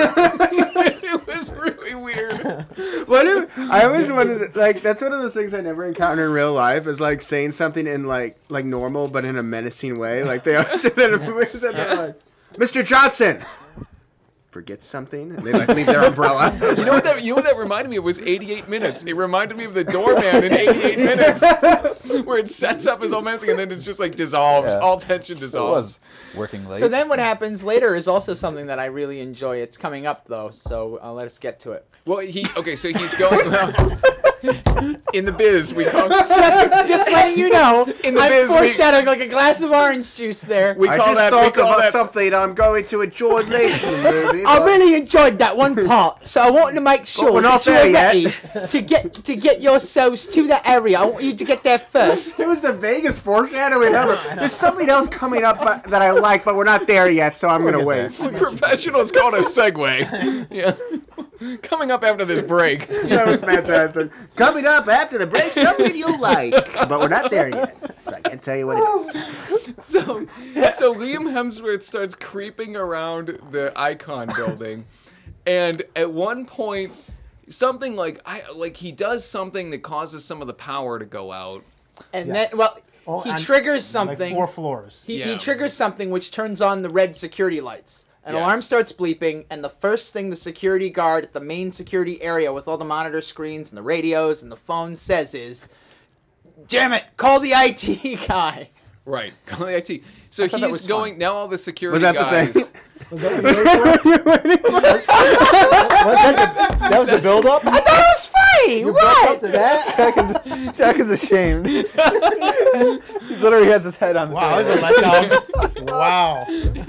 It was really weird. what if, I always wanted to, like, that's one of those things I never encounter in real life is like saying something in like like normal but in a menacing way. Like they always do that in movies and they're like, "Mister Johnson, forget something," and they like leave their umbrella. You know what that? You know what that reminded me of was eighty-eight minutes. It reminded me of the Doorman in eighty-eight minutes, where it sets up as all menacing and then it just like dissolves. Yeah. All tension It dissolves. was working late. So then what happens later is also something that I really enjoy. It's coming up though, so uh, let us get to it. Well, he okay. So he's going well, in the biz. We call Just, just letting you know, In the I'm biz, we- foreshadowing like a glass of orange juice there. we I call just that. We thought call about that. something I'm going to enjoy later in the movie. I but- really enjoyed that one part, so I wanted to make sure we're not that you were there ready to get to get yourselves to that area. I want you to get there first. It was the vaguest foreshadowing ever. There's something else coming up but, that I like, but we're not there yet, so I'm gonna wait. Professionals call it a segue. Yeah. Coming up after this break. That was fantastic. Coming up after the break, something you'll like, but we're not there yet, so I can't tell you what it is. So, so Liam Hemsworth starts creeping around the Icon building, and at one point, something like I like he does something that causes some of the power to go out. And Yes. then, well, Oh, he and, triggers like something. four floors. He, Yeah. he triggers something which turns on the red security lights. An Yes. alarm starts bleeping, and the first thing the security guard at the main security area with all the monitor screens and the radios and the phones says is, "Damn it, call the I T guy." Right. Call the I T. So thought that he's was going fun. now. All the security Was that the guys. thing? Was that, what you waited for? Was that, the, that was the build up? That was funny! You built up What? to that? Jack is, Jack is ashamed. He's literally has his head on the Wow, table. that was a letdown. Wow.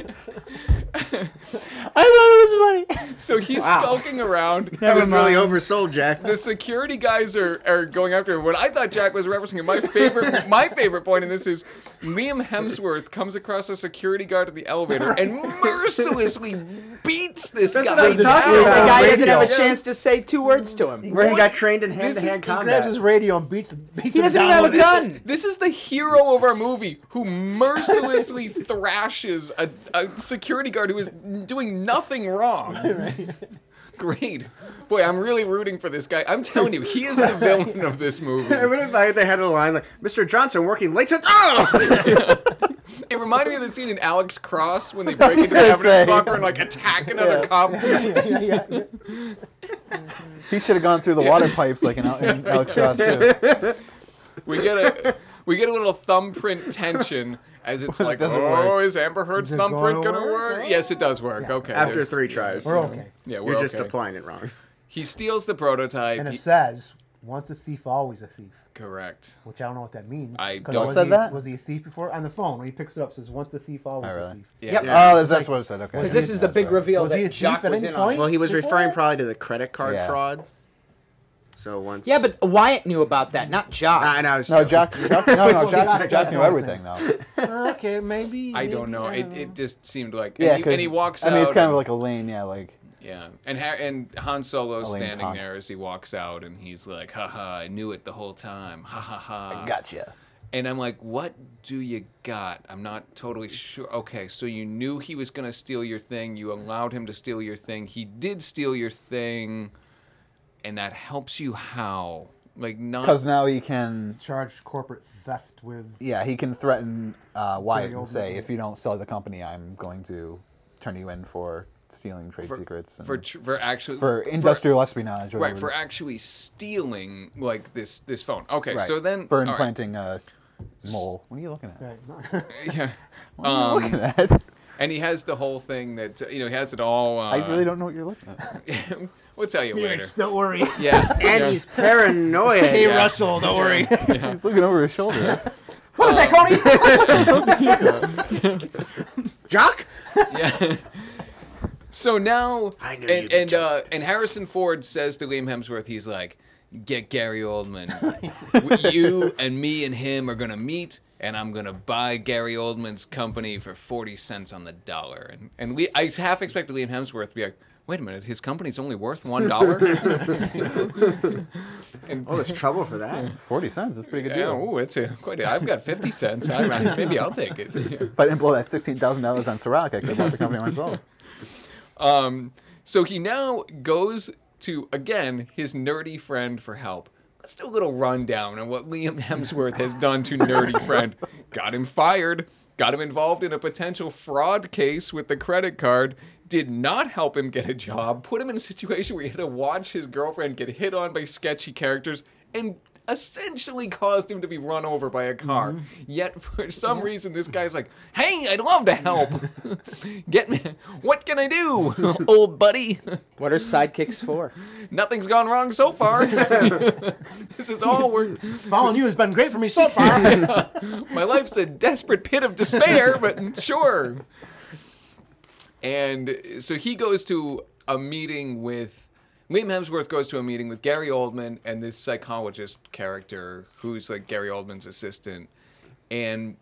I thought it was funny. So he's skulking around. That was The- really oversold, Jack. The security guys are, are going after him. What I thought Jack was referencing, and my favorite my favorite point in this is Liam Hemsworth comes across a security guard at the elevator and mercilessly beats this That's guy what I was down. talking The about. guy doesn't have a Yeah. chance to say two words to him. Where he got trained in This is- hand-to-hand He grabs combat. his radio and beats, beats He him doesn't down even have a with it. gun. This is the hero of our movie who mercilessly thrashes a, a security guard who is doing nothing wrong. Great. Boy, I'm really rooting for this guy. I'm telling you, he is the villain of this movie. I would have thought they had a line like, "Mister Johnson working late to..." Oh! It reminded me of the scene in Alex Cross when they break into the gonna evidence say. locker and like attack another Yeah. cop. Yeah, yeah, yeah. He should have gone through the water pipes like in, Al- in Alex Cross too. we get a we get a little thumbprint tension as it's like, doesn't oh, work. is Amber Heard's Is it thumbprint gonna gonna work? work? Yes, it does work. Yeah. Okay. After there's- three tries. We're okay. Yeah, we're You're just okay. applying it wrong. He steals the prototype. And it He- says, once a thief, always a thief. Correct. Which I don't know what that means. I 'Cause don't- was said he, that? Was he a thief before? On the phone, when he picks it up, it says, once a thief, always Oh, a really? thief. Yeah. Yep. yeah. Oh, that's, that's like- what it said. Okay. Because this is the That's big right. reveal Was he a that thief Jacques at was any in on. point? Well, he was Before referring that? probably to the credit card Yeah. fraud. So once. Yeah, but Wyatt knew about that, not Jacques. I know. No, Jack. Jack no, no, Well, Jack, Jack- Jack, Jack knew knows everything things. though. Okay, maybe. I maybe, don't know. It, know. it just seemed like Yeah, and, he, because and he walks I out. mean, it's kind of and- like a lame, yeah, like yeah, and ha- and Han Solo's A lame standing taunt. there as he walks out, and he's like, "Haha, I knew it the whole time." Ha ha ha. gotcha. And I'm like, "What do you got?" I'm not totally sure. Okay, so you knew he was gonna steal your thing. You allowed him to steal your thing. He did steal your thing, and that helps you how? Like not. Because now he can, Charge corporate theft with. yeah, he can threaten uh, Wyatt Gary and say, Oldman. if you don't sell the company, I'm going to turn you in for stealing trade for, secrets and for tr- for actually for industrial espionage. Or right whatever. for actually stealing like this this phone. Okay, Right. so then for all right. implanting a mole. What are you looking at? Right. Yeah. What are you Um, looking at? and he has the whole thing that you know he has it all. Uh, I really don't know what you're looking at. we'll tell you later. Spirits, don't worry. Yeah. And yeah. he's paranoid. Hey, Yeah. Russell, don't worry. He's looking over his shoulder. What is that, Cody? Jock? Yeah. So now, I knew and you'd and, jump. uh, and Harrison Ford says to Liam Hemsworth, he's like, "Get Gary Oldman. W- you and me and him are gonna meet, and I'm gonna buy Gary Oldman's company for forty cents on the dollar." And and we, I half expected Liam Hemsworth to be like, "Wait a minute, his company's only worth one dollar." And Oh, there's trouble for that. Forty cents. That's a pretty good yeah, deal. ooh, it's a quite. A, I've got fifty cents. I, I, maybe I'll take it. If I didn't blow that sixteen thousand dollars on Ciroc, I could have bought the company myself. Um, so he now goes to, again, his nerdy friend for help. Let's do a little rundown on what Liam Hemsworth has done to nerdy friend. Got him fired, got him involved in a potential fraud case with the credit card, did not help him get a job, put him in a situation where he had to watch his girlfriend get hit on by sketchy characters, and essentially caused him to be run over by a car. Yet for some reason this guy's like, "Hey, I'd love to help. Get me. What can I do, old buddy? What are sidekicks for? Nothing's gone wrong so far. This is all we're. Following you has been great for me so far. My life's a desperate pit of despair, but sure." And so he goes to a meeting with Liam Hemsworth goes to a meeting with Gary Oldman and this psychologist character who's like Gary Oldman's assistant, and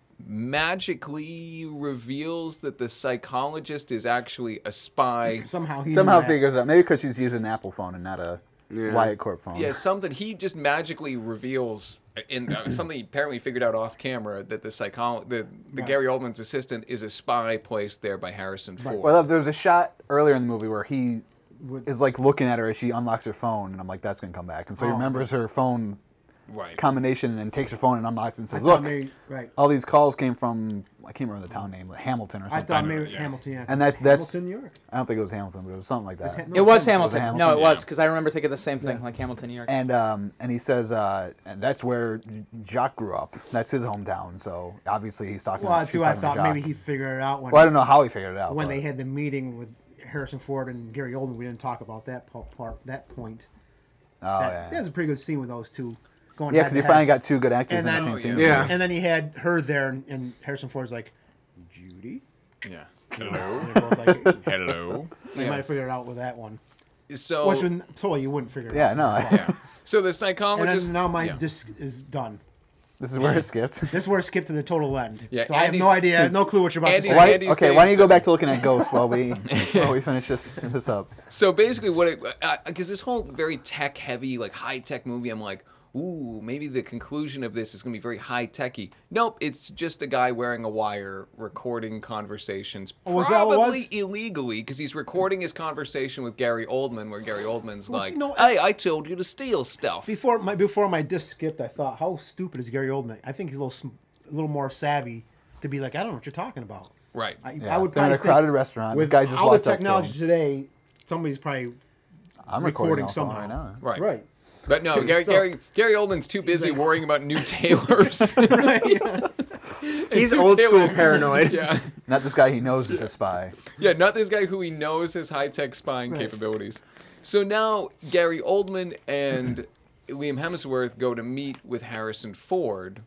magically reveals that the psychologist is actually a spy. Somehow he Somehow knew that. figures it out. Maybe because she's using an Apple phone and not a Yeah. Wyatt Corp phone. Yeah, something he just magically reveals in uh, something he apparently figured out off camera that the psycholo- the, the Right. Gary Oldman's assistant is a spy placed there by Harrison Ford. Well, there's a shot earlier in the movie where he With- is like looking at her as she unlocks her phone, and I'm like, that's gonna come back. And so he Oh. remembers her phone right. combination and takes her phone and unlocks it and I says, thought "Look, maybe, right. all these calls came from I can't remember the town name, like Hamilton or I something." thought know, maybe yeah. Hamilton. Yeah, And that- that's- Hamilton, New York. I don't think it was Hamilton, but it was something like that. Ha- no, It was Hamilton. Hamilton. Was it No, it Hamilton? was Yeah. because I remember thinking the same thing, like Hamilton, New York. And um, and he says, uh, and that's where Jacques grew up. That's his hometown. So obviously he's talking. Well, she's too, I talking to thought Jacques. maybe he figured it out when Well, I don't know how he figured it out. when but- they had the meeting with Harrison Ford and Gary Oldman. We didn't talk about that po- part, that point. Oh that, yeah. that was a pretty good scene with those two going. Yeah, head because to he head. finally got two good actors And in then- the Oh, same scene. yeah. Yeah. And then he had her there, and, and Harrison Ford's like, Judy. Yeah. And Hello. they're both like, Hello. they might have figured it out with that one. So Which would totally you wouldn't figure it Yeah, out. no. yeah. So the And psychologist. then now my yeah. disc is done. This is where it skipped. This is where it skipped to the total end. Yeah, so I have Andy's- no idea. I have no clue what you're about Andy's- to say. Why, Andy's okay, why don't you days go back to looking at Ghost while we while we finish this this up? So basically, what it because this whole very tech heavy, like high tech movie, I'm like, ooh, maybe the conclusion of this is gonna be very high techy. Nope, it's just a guy wearing a wire recording conversations, Oh, was that what it probably was? illegally, because he's recording his conversation with Gary Oldman, where Gary Oldman's Well, like, you know, "Hey, I told you to steal stuff." Before my before my disc skipped, I thought, how stupid is Gary Oldman? I think he's a little sm- a little more savvy to be like, I don't know what you're talking about. Right. I, Yeah. I would They're in probably a crowded think restaurant. With the guy just all the walked up to technology him. today, somebody's probably I'm recording recording, on phone somehow. right now. Right. right. But no, Gary, So- Gary Gary Oldman's too busy worrying about new tailors. Right, yeah. He's New old school tailors. paranoid. Yeah. Not this guy he knows is a spy. Yeah, not this guy who he knows has high-tech spying Right. capabilities. So now Gary Oldman and Liam Hemsworth go to meet with Harrison Ford.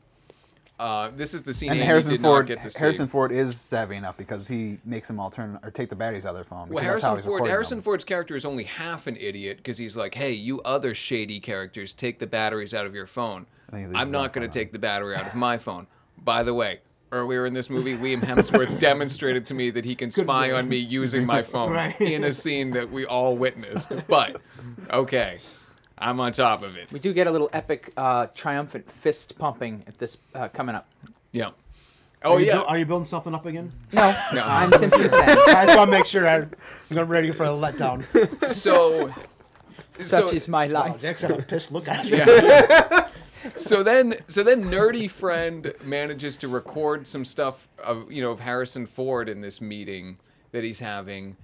Uh, this is the scene And Andy Harrison did Ford, not get to see. Harrison Ford is savvy enough because he makes them all turn or take the batteries out of their phone. Well, because that's how Harrison he's Ford. recording Harrison them. Ford's character is only half an idiot because he's like, "Hey, you other shady characters, take the batteries out of your phone. And he leaves I'm his not own going to phone take the battery out of my phone." By the way, earlier in this movie, Liam Hemsworth demonstrated to me that he can spy on me using my phone Right. in a scene that we all witnessed. But okay, I'm on top of it. We do get a little epic, uh, triumphant fist pumping at this uh, coming up. Yeah. Oh Are you yeah. buil- are you building something up again? No, No. I'm simply saying. I just want to make sure I'm, I'm ready for a letdown. So. Such so, is my Wow, life. Jack's got a pissed look at you. Yeah. So then, so then, nerdy friend manages to record some stuff of you know of Harrison Ford in this meeting that he's having,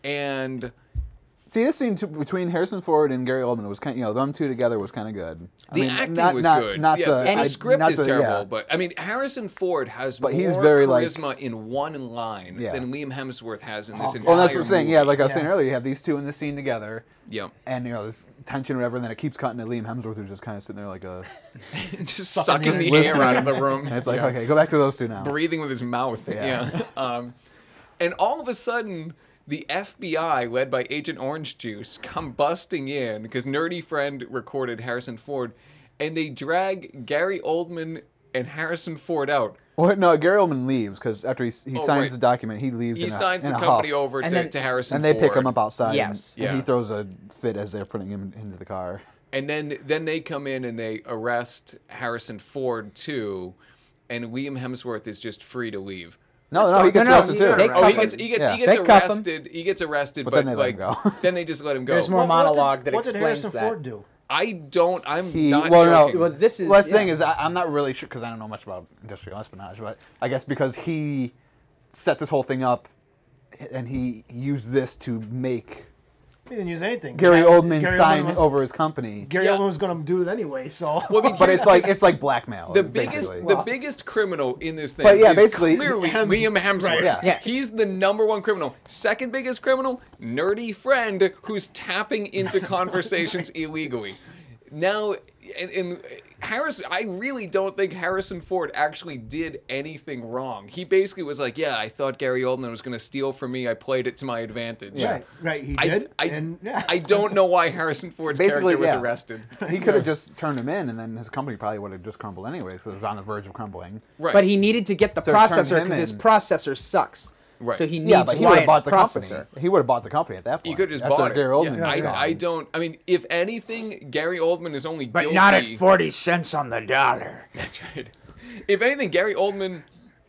and See, this scene t- between Harrison Ford and Gary Oldman was kind. You know, them two together was kind of good. I the mean, acting not, was not, good. Not yeah, the, and the I- script not is the- terrible, yeah. but I mean Harrison Ford has But more he's very, like- charisma in one line Yeah. than Liam Hemsworth has in this Oh. entire. Well, that's what I'm saying. movie. Yeah, like I was Yeah. saying earlier, you have these two in this scene together, yeah, and you know, this tension, or whatever, and then it keeps cutting to Liam Hemsworth, who's just kind of sitting there like a. just Sucking sucking the the air. air out of the room. And it's like, Yeah. okay, go back to those two now. breathing with his mouth. Yeah. Yeah. Um, and all of a sudden, the F B I, led by Agent Orange Juice, come busting in because Nerdy Friend recorded Harrison Ford, and they drag Gary Oldman and Harrison Ford out. Well, no, Gary Oldman leaves because after he, he Oh, signs right. the document, he leaves. He in a, signs in the a company huff, over And to, then- to Harrison and they Ford. pick him up outside. Yes. and, and Yeah. he throws a fit as they're putting him into the car. And then then they come in and they arrest Harrison Ford too, and Liam Hemsworth is just free to leave. No, no, he gets no, no, arrested he- too. they Oh, he cuff gets him. he gets Yeah. he gets They cuff him. arrested. He gets arrested, But but, then they let like him go. then they just let him go. There's more What- what did- monologue that what did explains Harrison that. Ford do? I don't. I'm He, not well, joking. no. Well, this is- Well, that's the yeah. thing is, I, I'm not really sure because I don't know much about industrial espionage, but I guess because he set this whole thing up, and he used this to make He didn't use anything. Gary Gary- Oldman Gary sign Oldman was- over his company. Gary Yeah. Oldman was going to do it anyway, so. Well, because But it's like it's like blackmail. the biggest basically. the biggest criminal in this thing But yeah, is basically, clearly Hems- Liam Hemsworth. right. Yeah. Yeah. He's the number one criminal. Second biggest criminal, nerdy friend who's tapping into conversations illegally. Now, and, and Harris, I really don't think Harrison Ford actually did anything wrong. He basically was like, "Yeah, I thought Gary Oldman was going to steal from me. I played it to my advantage." Right, right, he I, did. I, and, yeah. I don't know why Harrison Ford's Basically, character was yeah. arrested. He could have just turned him in, and then his company probably would have just crumbled anyway, because it was on the verge of crumbling. Right. But he needed to get the So it turned processor him because his in. processor sucks. Right. So he needs Yeah, but he would have Wyatt's bought the processor. company. He would have bought the company at that point. You could have just After bought it. Gary Oldman Yeah, was I, gone. I don't. I mean, if anything, Gary Oldman is only But guilty. not at forty cents on the dollar. That's right. If anything, Gary Oldman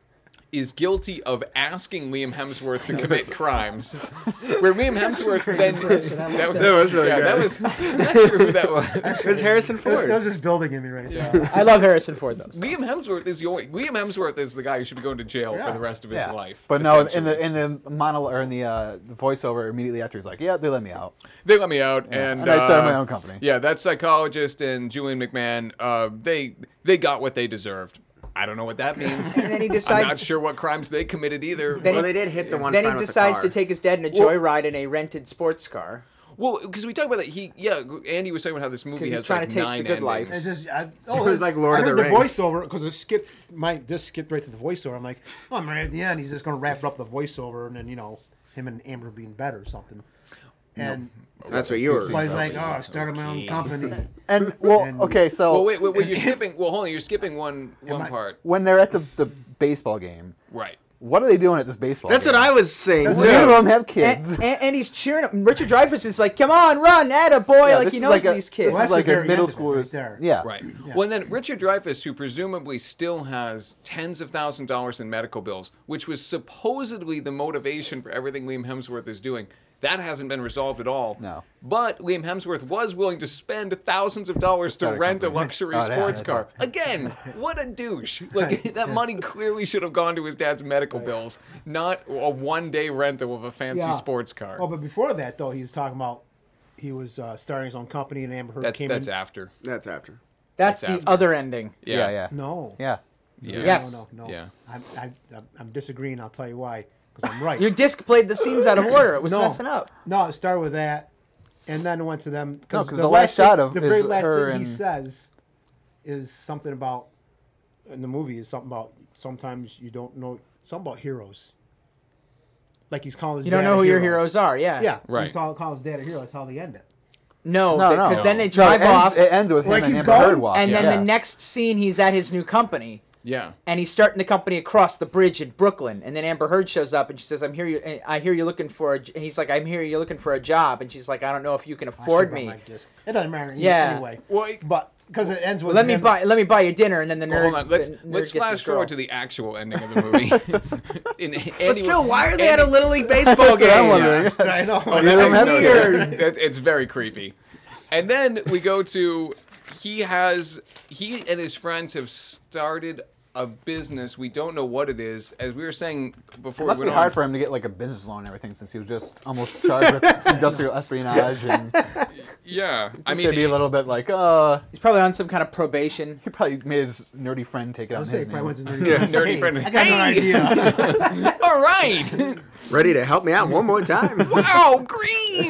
is guilty of asking Liam Hemsworth to commit crimes. Where Liam Hemsworth then that was, That was really yeah, good. that was I'm not sure who that was. It was Harrison That Ford. was just building in me right Yeah. there. I love Harrison Ford though. so. Liam Hemsworth is the only Liam Hemsworth is the guy who should be going to jail for Yeah. the rest of his Yeah. life. But no, in essentially. the in the monologue or in the uh, the voiceover immediately after, he's like, "Yeah, they let me out." They let me out, and, And I started uh, my own company. Yeah, that psychologist and Julian McMahon, uh, they they got what they deserved. I don't know what that means. And then he I'm decides. not sure what crimes they committed either. Then Well, he- they did hit the one. Then he time with the decides car. to take his dad in a joyride in a rented sports car. Well, because we talked about that. He, yeah, Andy was talking about how this movie 'Cause he's has trying like to taste nine the good life. endings. It's just, I, oh, It was like Lord I of heard the the Rings. voiceover because it skipped. My this skipped right to the voiceover. I'm like, oh, I'm right at the end. He's just gonna wrap up the voiceover, and then you know, him and Amber being better or something. And That's what you were. so he's like, oh, I started my own company. And well, And- okay, so Well, wait, wait, wait. You're skipping. Well, hold on. You're skipping one one I- part. when they're at the, the baseball game, Right. what are they doing at this baseball? That's game? what I was saying. That's too. None of them have And, kids. and, and he's cheering him. Richard Dreyfuss is like, "Come on, run, atta boy!" Yeah, like this he is knows like a- these kids. This Well, is that's like the a very middle end of it schooler. right there. Yeah, Right. Yeah. Well, and then Richard Dreyfuss, who presumably still has tens of thousands of dollars in medical bills, which was supposedly the motivation for everything Liam Hemsworth is doing, that hasn't been resolved at all. No. But Liam Hemsworth was willing to spend thousands of dollars to start a rent a company. luxury Oh, yeah, sports yeah, car. Again, what a douche. Like, that money clearly should have gone to his dad's medical bills, not a one-day rental of a fancy Yeah. sports car. Oh, but before that though, he's talking about he was uh, starting his own company, and Amber Heard That's came that's in. after. That's after. That's, That's the after. other ending. Yeah, yeah. No. Yeah. Yeah. Yes. No, no, no. Yeah. I'm, I, I'm, I'm disagreeing. I'll tell you why. Because I'm right. Your disc played the scenes out of order. It was No. messing up. No, it started with that, and then it went to them. No, 'cause the, the last last shot thing- of the very is last her thing he and- says is something about in the movie is something about sometimes you don't know something about heroes. Like he's calling his You don't dad know a who your hero. heroes are. Yeah. Yeah, Right. He's calling his dad a hero. That's how they end it. No, No, because no. then they No, drive it ends, off, It ends with him Like and he's Amber going, Heard walking. and then yeah. the next scene he's at his new company. Yeah. And he's starting the company across the bridge in Brooklyn. And then Amber Heard shows up and she says, "I'm here. You, I hear you're looking for a." j-" And he's like, "I'm here. You're looking for a job." And she's like, "I don't know if you can I afford should've brought me. my disc. It doesn't matter. Yeah. Anyway. Well, But because it ends with Let me him- buy. Let me buy you dinner." And then the nerd. Well, hold on. Let's the nerd let's gets flash his girl. forward to the actual ending of the movie. In, But any- still, why are they at a any- Little League baseball That's what I'm game? wondering. I know. Oh, Yeah, that them makes no weird. sense. It- It's very creepy. And then we go to he has he and his friends have started a business. We don't know what it is. As we were saying before, It must we be went hard on, for him to get like a business loan and everything since he was just almost charged with industrial espionage and yeah. I I mean, mean, be a little bit like, uh, He's probably on some kind of probation. he probably made his nerdy friend take it I on was his saying, probably went name. to nerdy, Yeah, friend and said, nerdy "Hey, friend. I got Hey!" no idea. all right. Ready to help me out one more time? Wow, green.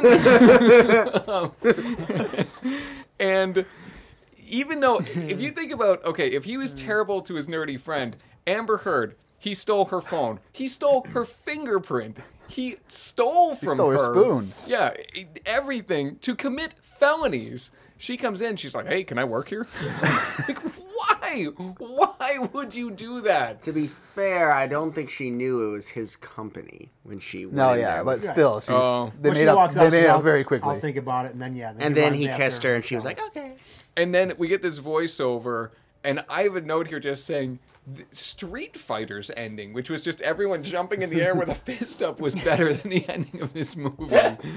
And even though, if you think about, okay, if he was terrible to his nerdy friend, Amber Heard, he stole her phone. He stole her fingerprint. He stole from stole her her spoon. Yeah, e- everything to commit felonies. She comes in, she's like, "Hey, can I work here?" Like, why? Why would you do that? To be fair, I don't think she knew it was his company when she went No, in yeah, there but with- still, she's, Oh. they When made she up. walks They out, made she's, up "I'll- very quickly. I'll think about it, and then yeah. and then runs he after kissed her, and she was like, "Okay." And then we get this voiceover, and I have a note here just saying, "The Street Fighter's ending," which was just everyone jumping in the air with a fist up, was better than the ending of this movie.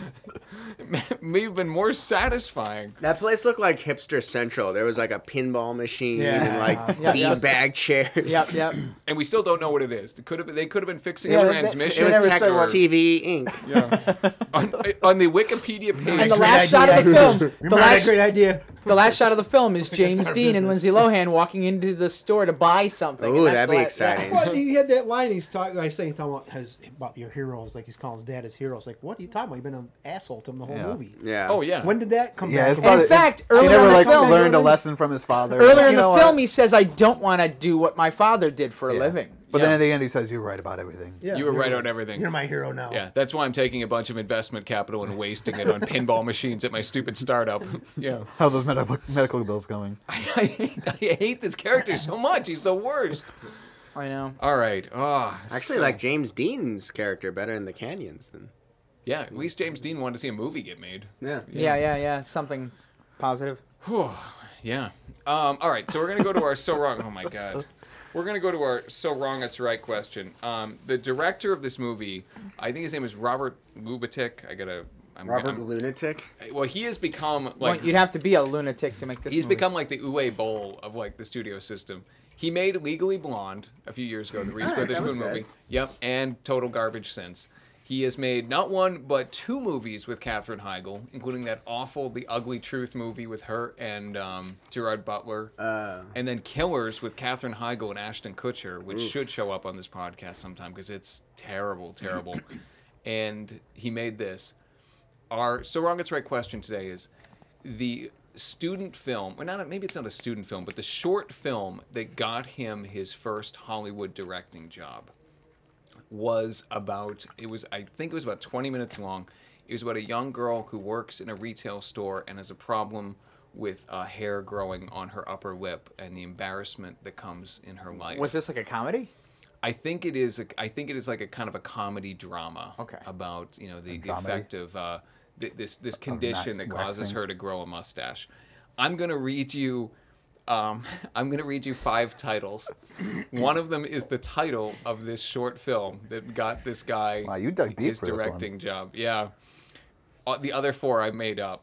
It may have been more satisfying. That place looked like hipster central. There was like a pinball machine Yeah. and like Yeah, yeah. beanbag chairs. Yep, yep. And we still don't know what it is. They could have been, they could have been fixing Yeah, a that's- transmission. It was never Text said what- T V Incorporated. Yeah. on, on the Wikipedia page. And the Great last shot of the idea. film, the Remember that last, great idea? the last shot of the film is James our Dean and business. Lindsay Lohan walking into the store to buy something. Ooh, and that's that'd be why- exciting. Well, he had that line. He's talking. I say he's talking about his about your heroes. Like he's calling his dad his heroes. Like what are you talking about? You've been an asshole to him the whole Yeah. movie. Yeah. Oh, yeah. When did that come Yeah, back? it's around? probably, in fact, he earlier never in the like film- learned a lesson from his father. Earlier in You the know film, what? he says, "I don't want to do what my father did for a Yeah. living." But Yeah. then at the end, he says, "You're right about everything." Yeah, You were you're right on everything. You're my hero now. Yeah, that's why I'm taking a bunch of investment capital and wasting it on pinball machines at my stupid startup. Yeah. How are those medical medical bills going? I, I, hate, I hate this character so much. He's the worst. I know. All right. Oh, I actually so- like James Dean's character better in the Canyons than. Yeah, at least James Dean wanted to see a movie get made. Yeah. Yeah, yeah, yeah. Something positive. Whew, yeah. Um, all right, so we're gonna go to our so wrong. Oh my god. We're gonna go to our so wrong it's right question. Um, the director of this movie, I think his name is Robert Lubatic. I gotta. I'm, Robert I'm- Lunatic. Well, he has become Well, like you'd have to be a lunatic to make this. he's movie. become like the Uwe Boll of like the studio system. He made Legally Blonde a few years ago, the Reese All right, that Witherspoon was movie. good. Yep, and Total Garbage since. He has made not one but two movies with Katherine Heigl, including that awful The Ugly Truth movie with her and um, Gerard Butler, Uh, and then Killers with Katherine Heigl and Ashton Kutcher, which should show up on this podcast sometime because it's terrible, terrible. And he made this. Our so wrong it's right question today is the student film, or not maybe it's not a student film, but the short film that got him his first Hollywood directing job was about it was I think it was about twenty minutes long. It was about a young girl who works in a retail store and has a problem with uh, hair growing on her upper lip and the embarrassment that comes in her life. Was this like a comedy? I think it is. A, I think it is like a kind of a comedy drama. Okay. About you know the, the dramedy? effect of uh, th- this this condition that waxing. causes her to grow a mustache. I'm gonna read you. Um, I'm gonna read you five titles. One of them is the title of this short film that got this guy Wow, you dug deep his for this one. directing job. Yeah. Uh, the other four I made up.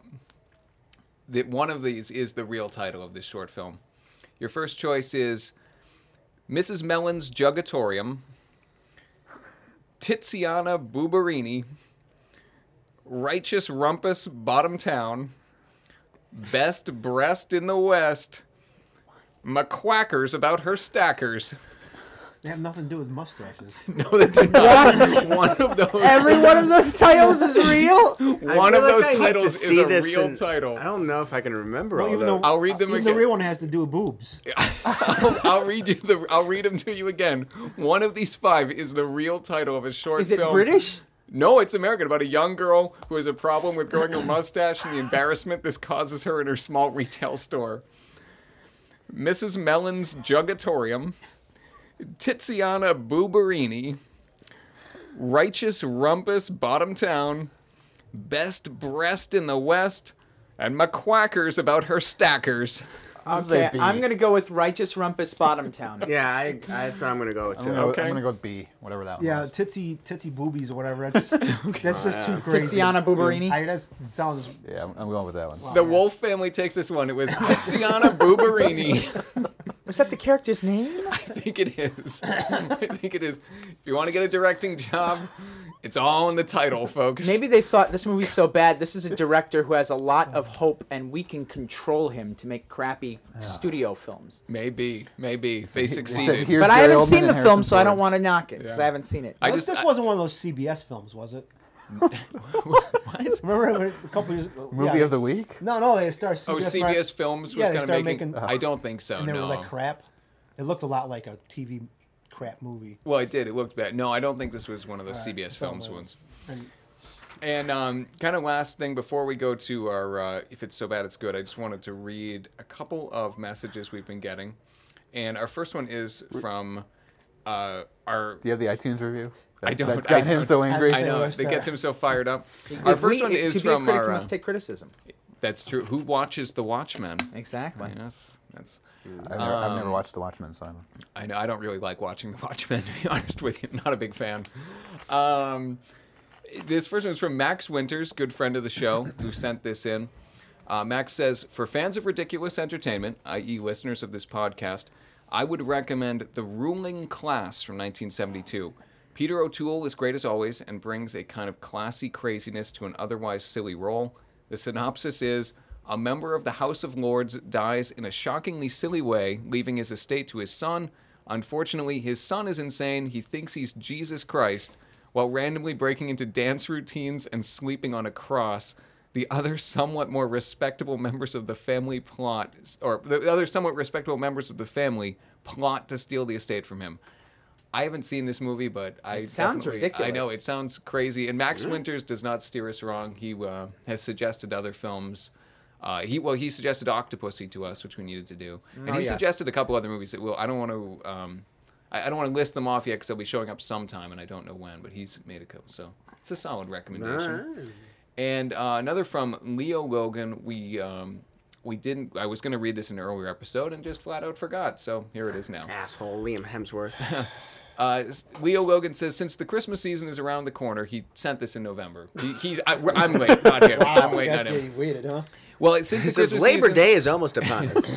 That one of these is the real title of this short film. Your first choice is Missus Mellon's Jugatorium, Tiziana Bubarini, Righteous Rumpus Bottom Town, Best Breast in the West, McQuackers About Her Stackers. They have nothing to do with mustaches. No, they do not. One of those. Every one of those titles is real. One I of feel those like I need to titles is see a this real and title. I don't know if I can remember Well, all even those. though I'll read them even again. the real one has to do with boobs. I'll, I'll read you the. I'll read them to you again. One of these five is the real title of a short Is it film. British? No, it's American. About a young girl who has a problem with growing her mustache and the embarrassment this causes her in her small retail store. Missus Mellon's Jugatorium, Tiziana Buberini, Righteous Rumpus Bottom Town, Best Breast in the West, and McQuackers About Her Stackers. Okay, I'm gonna go with Righteous Rumpus Bottom Town. Yeah, I, that's what I'm gonna go with I'm too. gonna, go, Okay. I'm gonna go with B, whatever that one Yeah, was. titsy titsy boobies or whatever. That's that's just too crazy. Tiziana Buberini. I, that sounds. Yeah, I'm, I'm going with that one. The Wolf family takes this one. It was Tiziana Buberini. Was that the character's name? I think it is. I think it is. If you want to get a directing job, it's all in the title, folks. Maybe they thought this movie's so bad. This is a director who has a lot of hope, and we can control him to make crappy studio films. Maybe, maybe they he- he said, succeeded. "Here's But I Gary haven't Oldman seen and the Harrison film, so I don't Ford." want to knock it because Yeah. I haven't seen it. I This, just- this I- wasn't one of those C B S films, was it? Remember when a couple years Movie yeah, of the week? No, no, they started. Oh, C B S Films was Yeah, they kind of started making. making- I don't think so. and they no. were like crap. It looked a lot like a T V crap movie. Well, it did. It looked bad. No, I don't think this was one of those All C right, B S felt Films like it. ones. And And um, kind of last thing before we go to our uh, If It's So Bad It's Good, I just wanted to read a couple of messages we've been getting. And our first one is from uh, our. Do you have the iTunes review? That, I don't. That's I gotten him don't- so angry. I know. Roast It gets that. him so fired up. Our If first we- one is to be a from critic, our. you Uh, must take criticism. that's true. Who watches The Watchmen? Exactly. Yes, that's. I've never, I've Um, never watched The Watchmen, so I don't. I know. I don't really like watching The Watchmen, to be honest with you. I'm not a big fan. Um, this first one is from Max Winters, good friend of the show, who sent this in. Uh, Max says, for fans of ridiculous entertainment, that is listeners of this podcast, I would recommend The Ruling Class from nineteen seventy-two. Peter O'Toole is great as always and brings a kind of classy craziness to an otherwise silly role. The synopsis is, a member of the House of Lords dies in a shockingly silly way, leaving his estate to his son. Unfortunately, his son is insane. He thinks he's Jesus Christ, while randomly breaking into dance routines and sleeping on a cross. The other somewhat more respectable members of the family plot, or the other somewhat respectable members of the family plot to steal the estate from him. I haven't seen this movie, but I It sounds definitely- ridiculous. I know it sounds crazy, and Max Winters does not steer us wrong. He uh, has suggested other films. Uh, he well, he suggested Octopussy to us, which we needed to do, and Oh, he yes. suggested a couple other movies that will. I don't want to. Um, I, I don't want to list them off yet because they'll be showing up sometime, and I don't know when. But he's made a couple, so it's a solid recommendation. And uh, another from Leo Logan. We um, we didn't. I was going to read this in an earlier episode and just flat out forgot. So here it is now. Asshole Liam Hemsworth. Uh, Leo Logan says since the Christmas season is around the corner, he sent this in November. He, he's I, we're- I'm late, not him. I'm waiting on That's him. getting waited, huh? Well, it- since He the says Christmas Labor season, Day is almost upon us.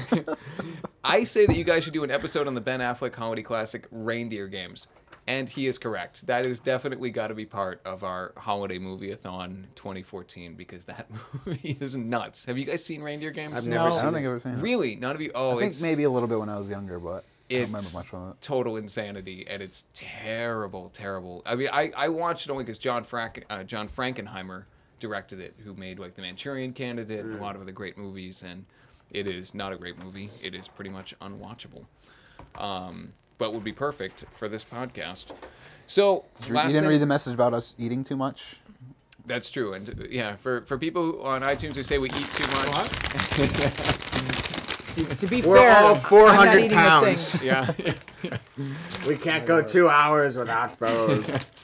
I say that you guys should do an episode on the Ben Affleck comedy classic Reindeer Games. And he is correct. That is definitely got to be part of our holiday movie-a-thon twenty fourteen because that movie is nuts. Have you guys seen Reindeer Games? I've No. never I seen don't it. think I've ever seen it. Really? None of you? Oh, I think it's maybe a little bit when I was younger, but I don't remember it's much from it. total insanity, and it's terrible, terrible. I mean, I, I watched it only because John Frank uh, John Frankenheimer directed it, who made like The Manchurian Candidate and a lot of other great movies, and it is not a great movie. It is pretty much unwatchable, um, but would be perfect for this podcast. So You last didn't thing- read the message about us eating too much? That's true, and uh, yeah, for for people who, on iTunes who say we eat too much, To, to be We're fair, all I'm four not hundred eating a thing. pounds. yeah. We can't go two hours without food.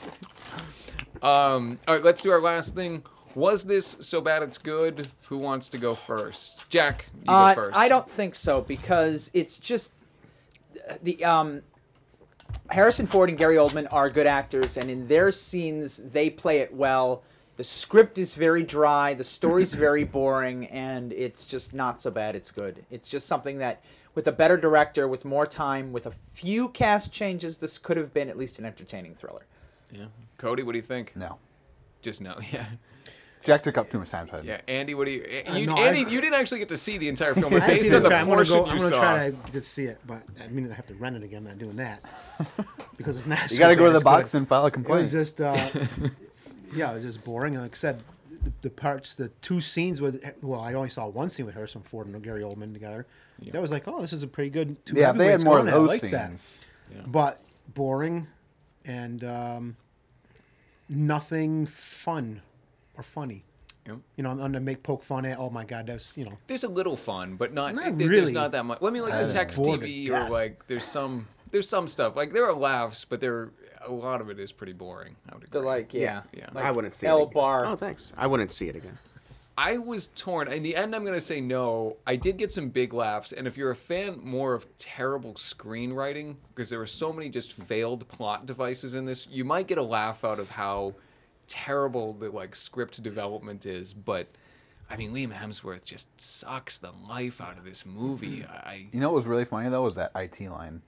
Um, all right, let's do our last thing. Was this so bad it's good? Who wants to go first? Jack, you Uh, go first. I don't think so because it's just the um, Harrison Ford and Gary Oldman are good actors, and in their scenes they play it well. The script is very dry, the story's very boring, and it's just not so bad. It's good. It's just something that, with a better director, with more time, with a few cast changes, this could have been at least an entertaining thriller. Yeah. Cody, what do you think? No. Just no. Yeah. Jack took up too much time. So I Yeah, Andy, what do you? you no, Andy, I- you didn't actually get to see the entire film, but I didn't based see the on the try. I'm gonna portion go. you I'm gonna saw. try to get to see it, but I mean I have to rent it again. I'm not doing that because it's not. You so got to go bad, to the it's box good. and file a It was complaint. just, uh, yeah, it was just boring. And like I said, the, the parts, the two scenes with, well, I only saw one scene with Harrison Ford and Gary Oldman together. That was like, oh, this is a pretty good. Two Yeah, if they had heavyweights more of going at it. I those like scenes. that. But boring, and um, nothing fun or funny. Yep. You know, and to make poke fun at. Oh my God, that's you know. There's a little fun, but not, Not it- there's really. not that much. Well, I mean, like I the don't text know. T Bored to V or death. like there's some there's some stuff like there are laughs, but there a lot of it is pretty boring. I would agree. The like, yeah, Yeah. Like I wouldn't see El it. Again. Bar. Oh, thanks. I wouldn't see it again. I was torn. In the end, I'm going to say no. I did get some big laughs. And if you're a fan more of terrible screenwriting, because there were so many just failed plot devices in this, you might get a laugh out of how terrible the like script development is. But I mean, Liam Hemsworth just sucks the life out of this movie. I You know what was really funny though was that I T line.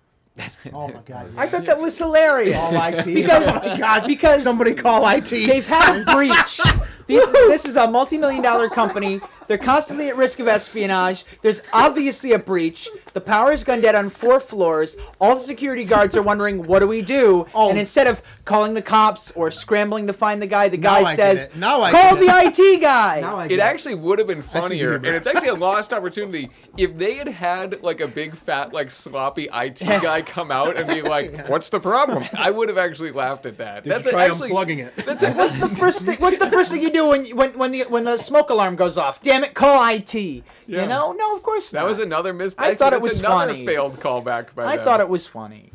Oh my God. I thought that was hilarious. Call I T. Because- oh my God. because somebody call I T. They've had a breach. This, this is a multi-million dollar company. They're constantly at risk of espionage. There's obviously a breach. The power's gone dead on four floors. All the security guards are wondering, what do we do? Oh. And instead of calling the cops or scrambling to find the guy, the Now guy I get says, it. Now I call get the it. I T guy. Now I It get actually would have been see funnier, humor. and it's actually a lost opportunity if they had had like a big fat like sloppy I T guy come out and be like, "What's the problem?" I would have actually laughed at that. Did you that's a- try actually unplugging it? That's a, What's the first thing? What's the first thing you do when when when the when the smoke alarm goes off? Damn it! Call I T. Yeah. You know? No, of course not. that was another mis. I thought it that's was another funny. failed callback by I them. thought it was funny.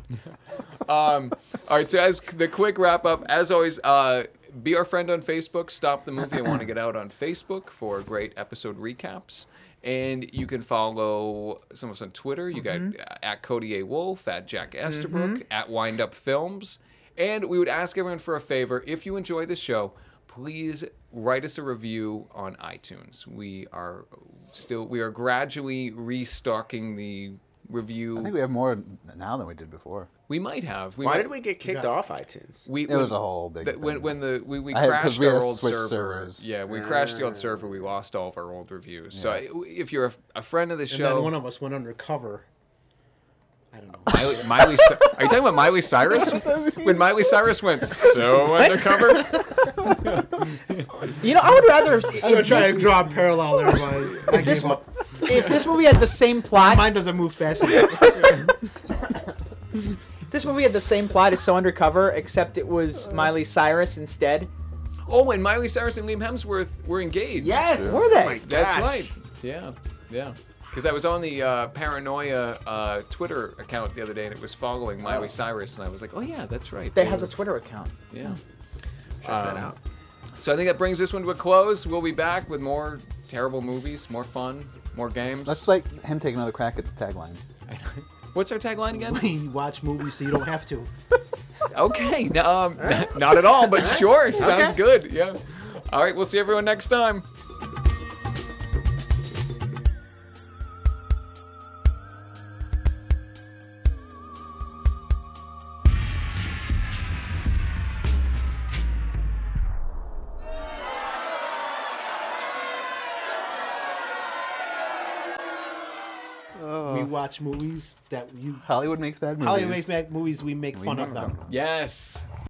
Um, all right, so as the quick wrap up, as always, uh, be our friend on Facebook. Stop the movie I want to get out on Facebook for great episode recaps. And you can follow some of us on Twitter. You got uh, at Cody A. Wolf, at Jack Estabrook, at Wind Up Films. And we would ask everyone for a favor. If you enjoy the show, please write us a review on iTunes. We are still, we are gradually restocking the review. I think we have more now than we did before. We might have. We Why might, did we get kicked Yeah. off iTunes? We, It when- was a whole big that- when thing. when the we, we I had- 'cause crashed we had our to old switch server. servers. Yeah, we crashed the old server. We lost all of our old reviews. So Yeah. I- if you're a, a friend of the And show, then one of us went undercover. I don't know. Miley, Miley, Cy- are you talking about Miley Cyrus? When Miley Cyrus went so undercover, You know, I would rather. I'm gonna If try this, to draw a parallel there, but I this gave up. if this movie had the same plot, Mine doesn't move fast enough. this movie had the same plot as So Undercover, except it was Miley Cyrus instead. oh, and Miley Cyrus and Liam Hemsworth were engaged. Yes. Were they? Oh my That's gosh. right. Yeah, yeah. Because I was on the uh, Paranoia uh, Twitter account the other day, and it was following Miley Cyrus, and I was like, oh yeah, that's right. That They has a were- Twitter account. yeah. Check that Um, out. So I think that brings this one to a close. We'll be back with more terrible movies, more fun, more games. Let's like him take another crack at the tagline. What's our tagline again? We watch movies so you don't have to. Okay, no, um, not at all, but sure, sounds good. Yeah. All right, we'll see everyone next time. We watch movies that you. Hollywood makes bad movies. Hollywood makes bad movies. We make We fun make of fun them. of them. Yes.